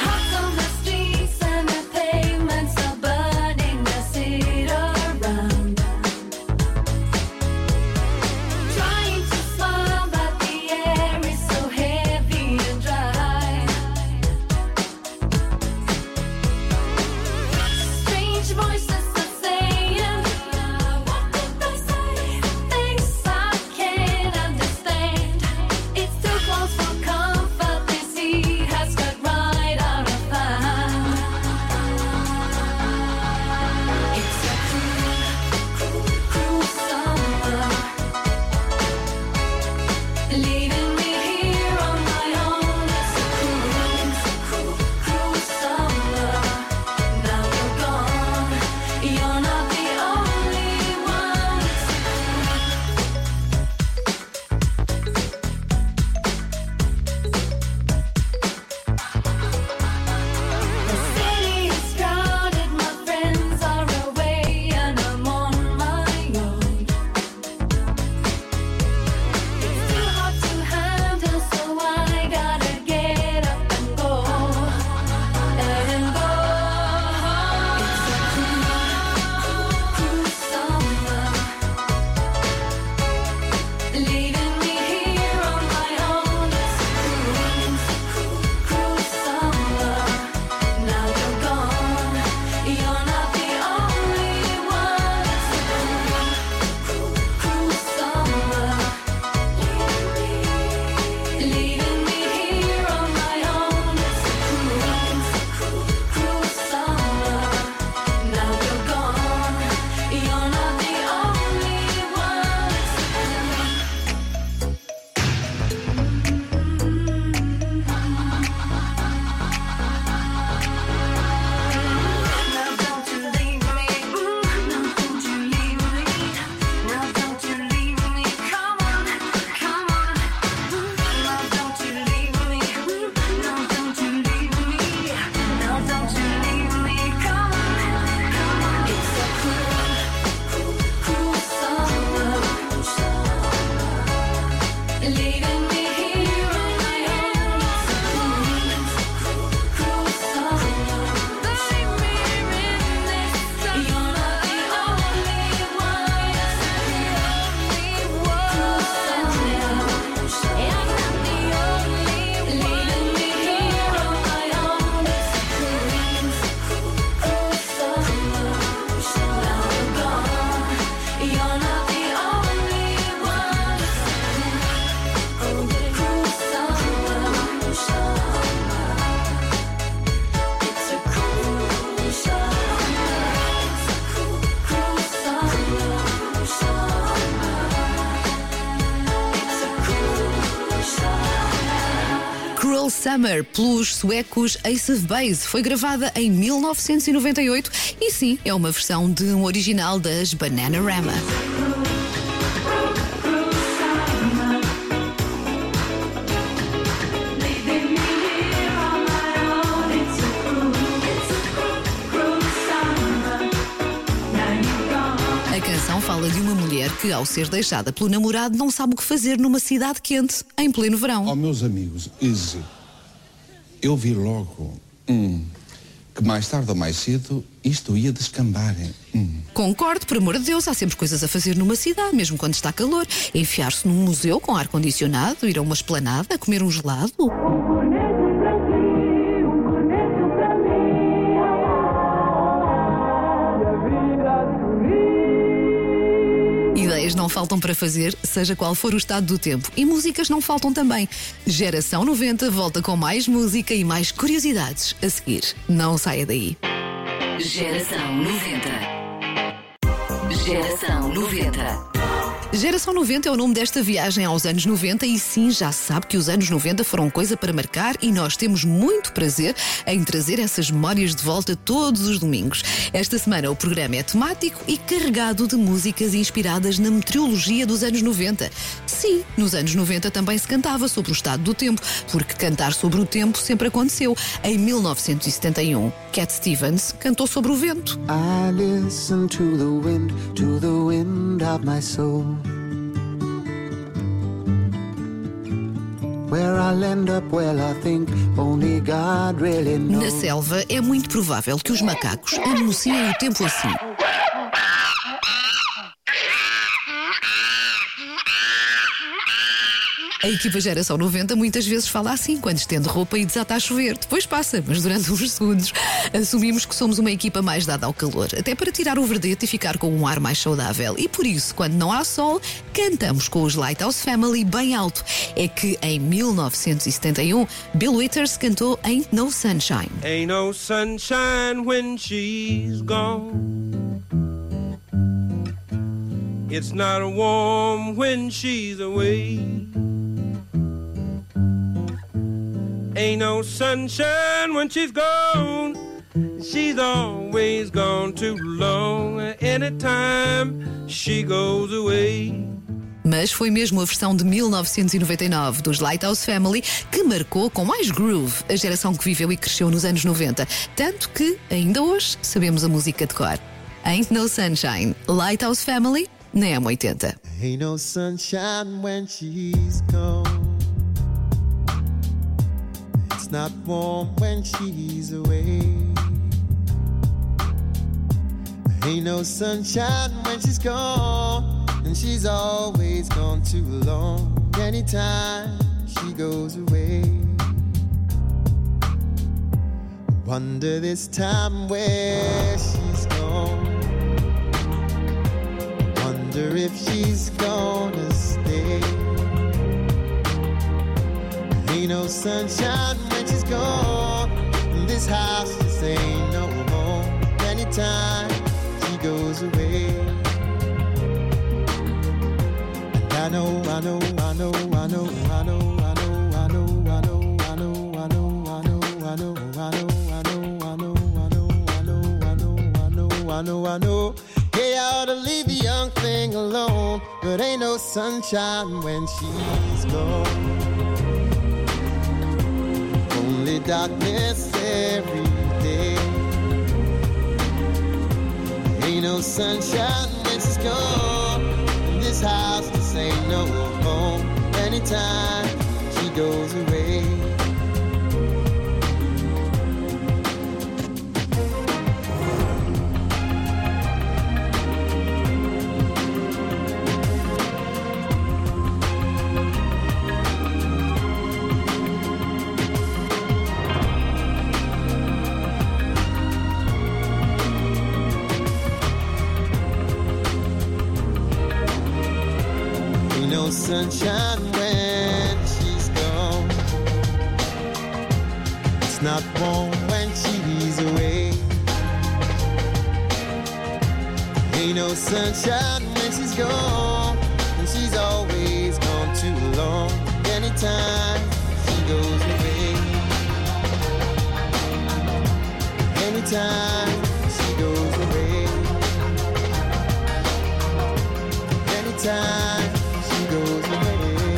Cruel Summer, pelos suecos Ace of Base, foi gravada em 1998 e sim, é uma versão de um original das Bananarama. A canção fala de uma mulher que, ao ser deixada pelo namorado, não sabe o que fazer numa cidade quente, em pleno verão. Oh, meus amigos, eu vi logo que mais tarde ou mais cedo isto ia descambar. Concordo, por amor de Deus, há sempre coisas a fazer numa cidade, mesmo quando está calor. Enfiar-se num museu com ar-condicionado, ir a uma esplanada, comer um gelado. Ideias não faltam para fazer, seja qual for o estado do tempo. E músicas não faltam também. Geração 90 volta com mais música e mais curiosidades a seguir. Não saia daí. Geração 90. Geração 90. Geração 90 é o nome desta viagem aos anos 90 e sim, já se sabe que os anos 90 foram coisa para marcar e nós temos muito prazer em trazer essas memórias de volta todos os domingos. Esta semana o programa é temático e carregado de músicas inspiradas na meteorologia dos anos 90. Sim, nos anos 90 também se cantava sobre o estado do tempo, porque cantar sobre o tempo sempre aconteceu. Em 1971, Cat Stevens cantou sobre o vento. I listen to the wind of my soul. Where I'll end up, well, I think only God really knows. Na selva, é muito provável que os macacos anunciem o tempo assim. A equipa Geração 90 muitas vezes fala assim quando estende roupa e desata a chover. Depois passa, mas durante uns segundos assumimos que somos uma equipa mais dada ao calor, até para tirar o verdete e ficar com um ar mais saudável. E por isso, quando não há sol, cantamos com os Lighthouse Family bem alto. É que em 1971, Bill Withers cantou Ain't No Sunshine. Ain't no sunshine when she's gone. It's not warm when she's away. Ain't no sunshine when she's gone. She's always gone too long. Anytime she goes away. Mas foi mesmo a versão de 1999 dos Lighthouse Family que marcou com mais groove a geração que viveu e cresceu nos anos 90. Tanto que, ainda hoje, sabemos a música de cor. Ain't No Sunshine, Lighthouse Family, na M80. Ain't no sunshine when she's gone. It's not warm when she's away. Ain't no sunshine when she's gone, and she's always gone too long. Anytime she goes away, wonder this time where she's gone. Wonder if she's gonna stay. Ain't no sunshine when she's gone. This house just ain't no home. Anytime she goes away. And I know, I know, I know, I know, I know, I know, I know, I know, I know, I know, I know, I know, I know, I know, I know, I know, I know, I know, I know, I know. Hey, I ought to leave the young thing alone, but ain't no sunshine when she's gone. Only darkness every day. Ain't no sunshine when she's gone. And this house just ain't no home. Anytime she goes away. Sunshine when she's gone. It's not warm when she's away. Ain't no sunshine when she's gone, and she's always gone too long. Anytime she goes away. Anytime she goes away. Anytime goes away.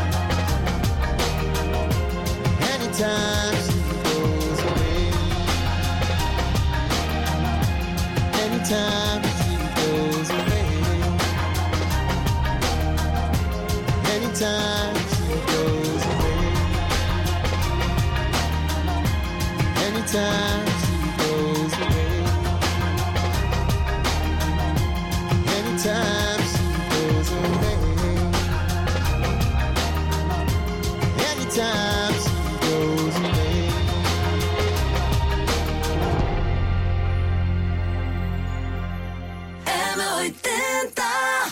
Anytime she goes away. Anytime she goes away. Anytime she goes away. Anytime she goes away. Anytime she goes away. Time she goes away. M80.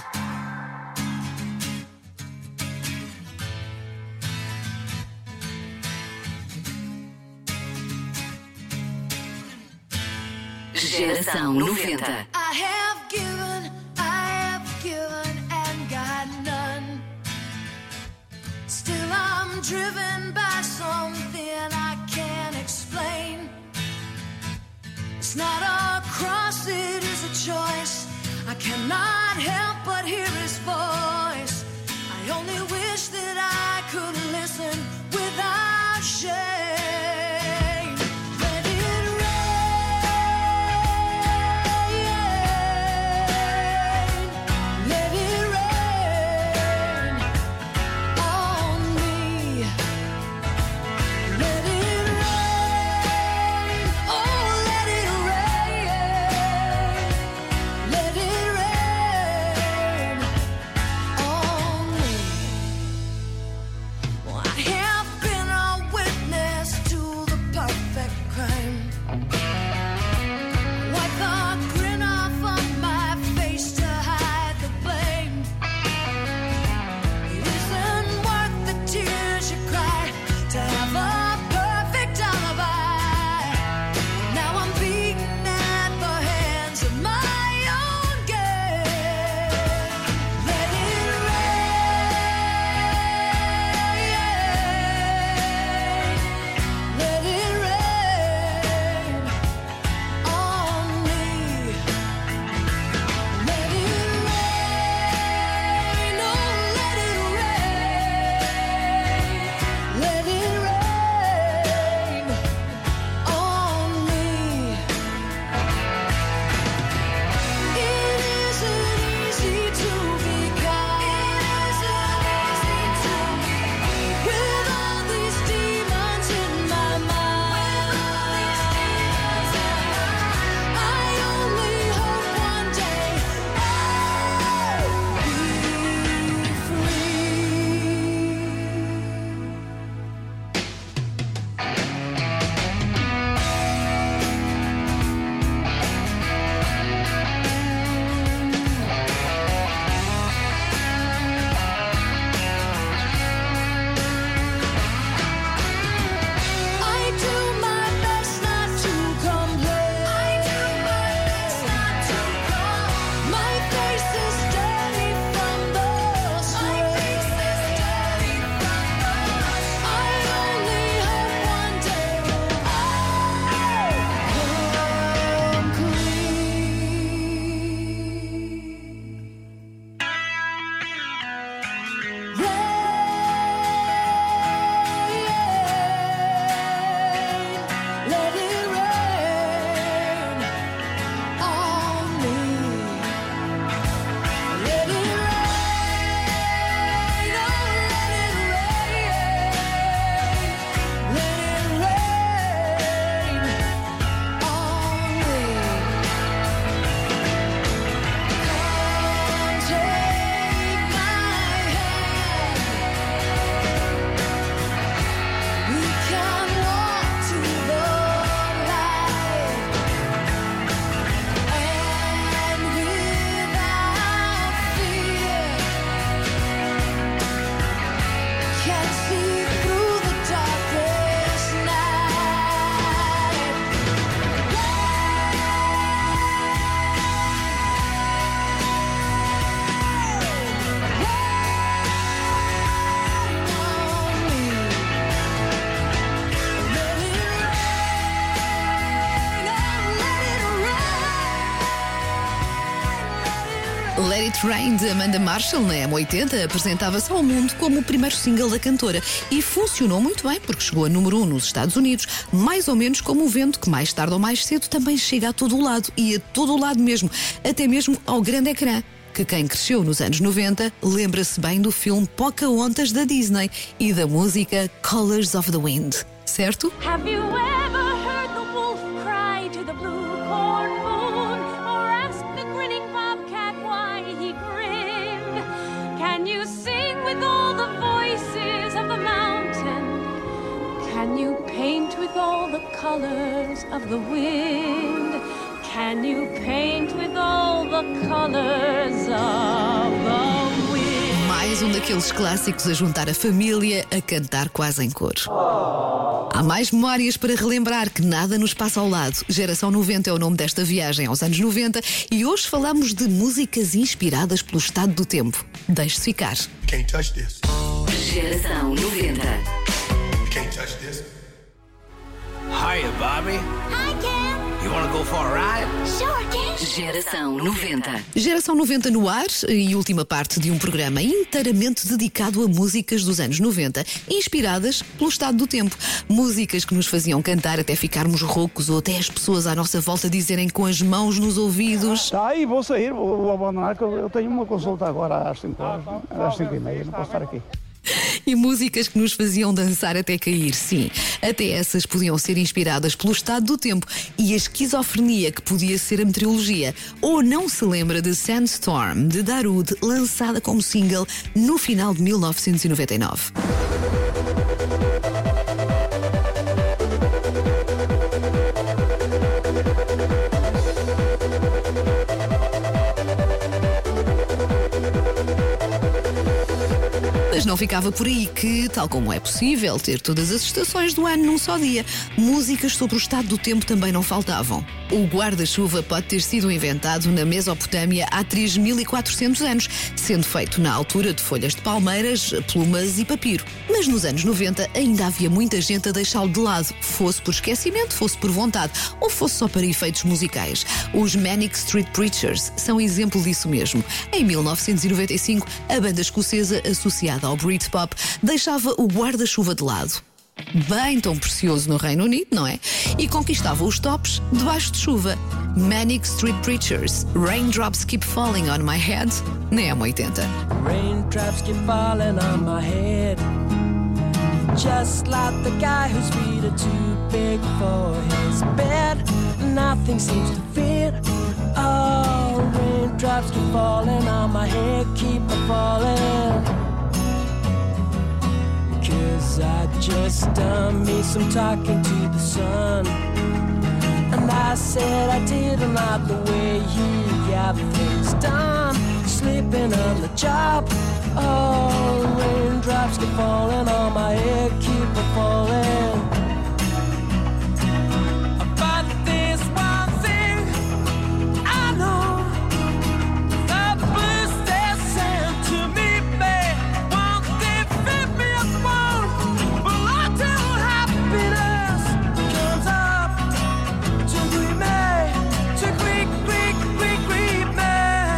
Geração 90. I have given and got none. Still I'm driven by something I can't explain. It's not a cross, it is a choice. I cannot help but hear his voice. I only wish that I could listen without shame. Let it rain. Let it rain on me. Train, de Amanda Marshall, na M80, apresentava-se ao mundo como o primeiro single da cantora e funcionou muito bem porque chegou a número 1 nos Estados Unidos, mais ou menos como o vento que mais tarde ou mais cedo também chega a todo o lado, e a todo o lado mesmo, até mesmo ao grande ecrã. Que quem cresceu nos anos 90 lembra-se bem do filme Pocahontas da Disney e da música Colors of the Wind, certo? Have you ever heard the wolf cry to the blue corn moon, or ask the grinning bobcat why he grinned? Can you sing with all the voices of the mountain? Can you paint with all the colors of the wind? Can you paint with all the colors of the wind? Mais um daqueles clássicos a juntar a família a cantar quase em coro. Há mais memórias para relembrar que nada nos passa ao lado. Geração 90 é o nome desta viagem aos anos 90 e hoje falamos de músicas inspiradas pelo estado do tempo. Deixe-se ficar. Can't touch this. Geração 90. Can't touch this. Hiya, Bobby. Hi, Ken. You wanna go for a ride? Sure, Ken. Geração 90. Geração 90 no ar e última parte de um programa inteiramente dedicado a músicas dos anos 90, inspiradas pelo estado do tempo. Músicas que nos faziam cantar até ficarmos roucos ou até as pessoas à nossa volta dizerem com as mãos nos ouvidos: Tá aí, vou sair, vou abandonar, que eu tenho uma consulta agora às 5 horas, às 5h30, não posso estar aqui. E músicas que nos faziam dançar até cair, sim. Até essas podiam ser inspiradas pelo estado do tempo e a esquizofrenia que podia ser a meteorologia. Ou não se lembra de Sandstorm, de Darude, lançada como single no final de 1999. Mas não ficava por aí que, tal como é possível ter todas as estações do ano num só dia, músicas sobre o estado do tempo também não faltavam. O guarda-chuva pode ter sido inventado na Mesopotâmia há 3.400 anos, sendo feito na altura de folhas de palmeiras, plumas e papiro. Mas nos anos 90 ainda havia muita gente a deixá-lo de lado, fosse por esquecimento, fosse por vontade, ou fosse só para efeitos musicais. Os Manic Street Preachers são exemplo disso mesmo. Em 1995, a banda escocesa associada ao Britpop deixava o guarda-chuva de lado. Bem tão precioso no Reino Unido, não é? E conquistava os tops debaixo de chuva. Manic Street Preachers, Raindrops Keep Falling on My Head, na M80. Raindrops keep falling on my head, just like the guy whose feet are too big for his bed. Nothing seems to fit. Oh, raindrops keep falling on my head, keep falling. 'Cause I just done me some talking to the sun, and I said I didn't like the way he got things done, sleeping on the job. Oh, raindrops keep falling on my head, keep falling. But there's one thing I know, the blues they send to me, babe, won't they fit me upon? Well, I tell happiness comes up to greet me, to greet me.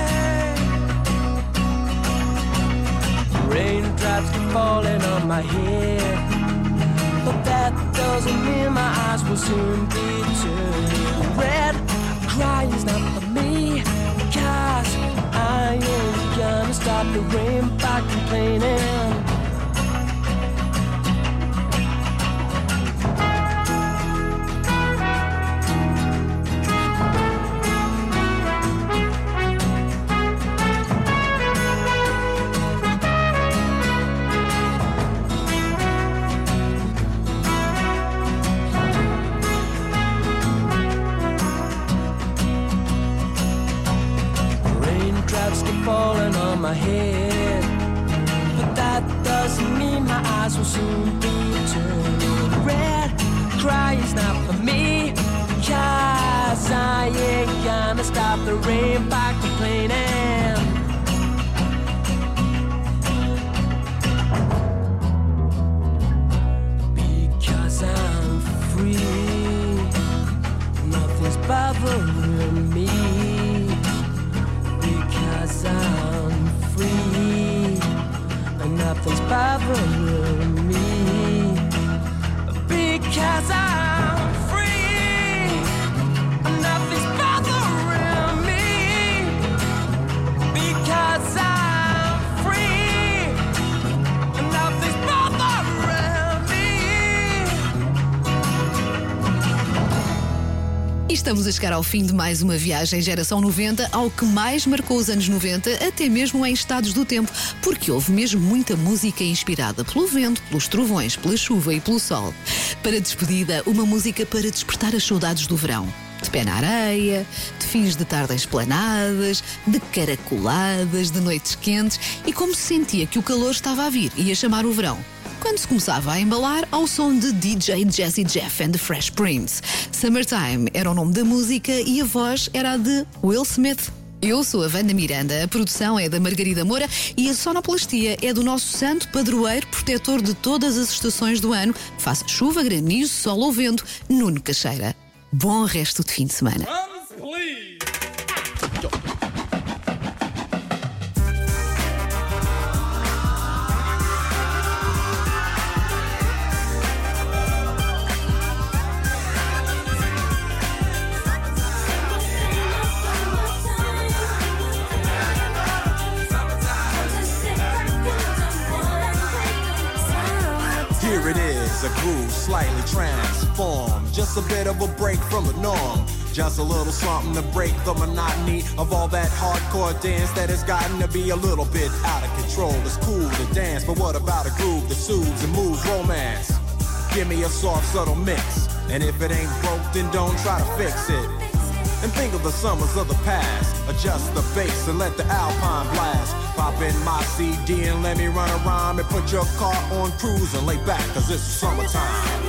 Raindrops keep falling on my head, but that doesn't mean my eyes will soon be turning red. Crying's not for me, 'cause I ain't gonna stop the rain by complaining. Raindrops keep falling on my head, but that doesn't mean my eyes will soon be turning red. Crying's not for me, 'cause I ain't gonna stop the rain by complaining. Because I'm free, nothing's bothering me. Because I'm bothering me, because I'm free. Nothing's bothering me, because I'm free. Nothing's bothering me. E estamos a chegar ao fim de mais uma viagem Geração 90 ao que mais marcou os anos 90, até mesmo em estados do tempo, porque houve mesmo muita música inspirada pelo vento, pelos trovões, pela chuva e pelo sol. Para despedida, uma música para despertar as saudades do verão. De pé na areia, de fins de tarde em esplanadas, de caracoladas, de noites quentes, e como se sentia que o calor estava a vir e a chamar o verão, quando se começava a embalar ao som de DJ Jazzy Jeff and the Fresh Prince. Summertime era o nome da música e a voz era a de Will Smith. Eu sou a Wanda Miranda, a produção é da Margarida Moura e a sonoplastia é do nosso santo padroeiro protetor de todas as estações do ano, faça chuva, granizo, sol ou vento, Nuno Caixeira. Bom resto de fim de semana. Here it is, a groove slightly transformed. Just a bit of a break from the norm. Just a little something to break the monotony of all that hardcore dance that has gotten to be a little bit out of control. It's cool to dance, but what about a groove that soothes and moves romance? Give me a soft, subtle mix. And if it ain't broke, then don't try to fix it. And think of the summers of the past. Adjust the bass and let the Alpine blast. Pop in my CD and let me run a rhyme and put your car on cruise and lay back, cause it's summertime.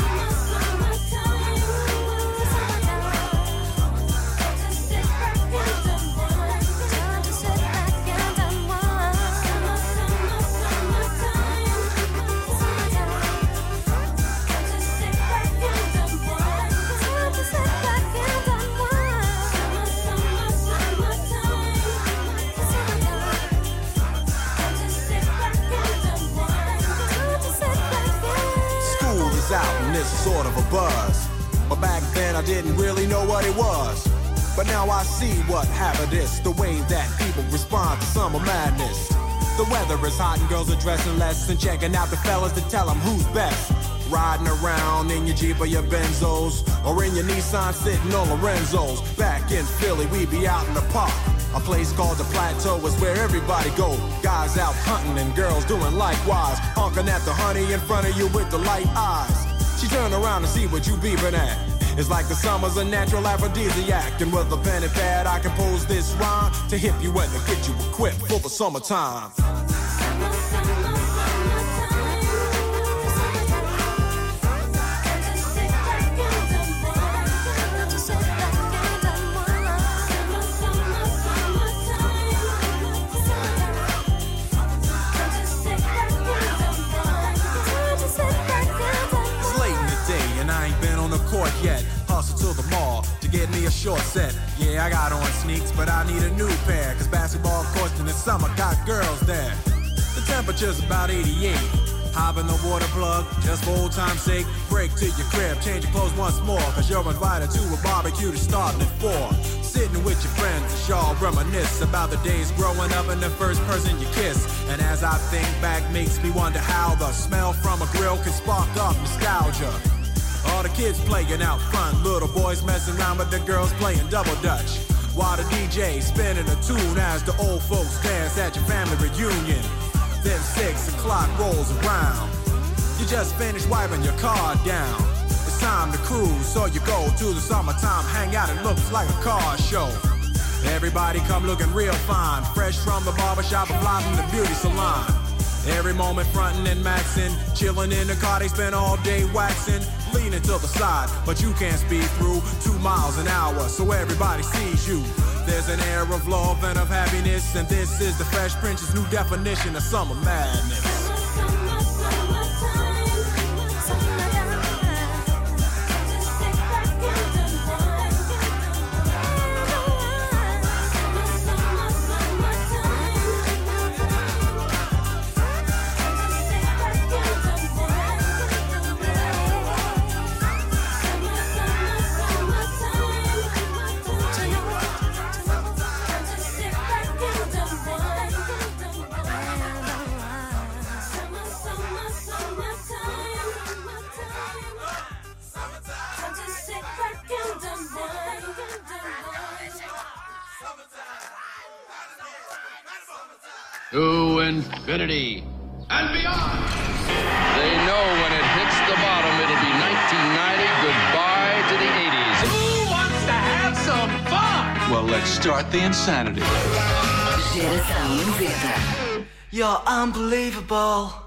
Out and it's sort of a buzz, but back then I didn't really know what it was. But now I see what happened is the way that people respond to summer madness. The weather is hot and girls are dressing less and checking out the fellas to tell them who's best. Riding around in your Jeep or your Benzos, or in your Nissan sitting on Lorenzo's. Back in Philly we be out in the park. A place called the Plateau is where everybody go. Guys out hunting and girls doing likewise. Honking at the honey in front of you with the light eyes. She turn around to see what you beeping at. It's like the summer's a natural aphrodisiac. And with a pen and pad I compose this rhyme to hip you and to get you equipped for the summertime. Court yet, hustle to the mall to get me a short set. Yeah, I got on sneaks, but I need a new pair, cause basketball courts in the summer got girls there. The temperature's about 88. Hop in the water plug, just for old time's sake. Break to your crib, change your clothes once more, cause you're invited to a barbecue that's starting at 4. Sitting with your friends as y'all reminisce about the days growing up and the first person you kiss. And as I think back, makes me wonder how the smell from a grill can spark up nostalgia. All the kids playing out front, little boys messing around with the girls playing double dutch. While the DJ spinning a tune as the old folks dance at your family reunion. Then 6 o'clock rolls around. You just finished wiping your car down. It's time to cruise, so you go to the summertime hangout. It looks like a car show. Everybody come looking real fine, fresh from the barbershop or fly from the beauty salon. Every moment frontin' and maxin', chillin' in the car, they spend all day waxin', leaning to the side, but you can't speed through 2 miles an hour, so everybody sees you. There's an air of love and of happiness, and this is the Fresh Prince's new definition of summer madness. To infinity and beyond. They know when it hits the bottom, it'll be 1990. Goodbye to the 80s. Who wants to have some fun? Well, let's start the insanity. Geração 90. You're unbelievable.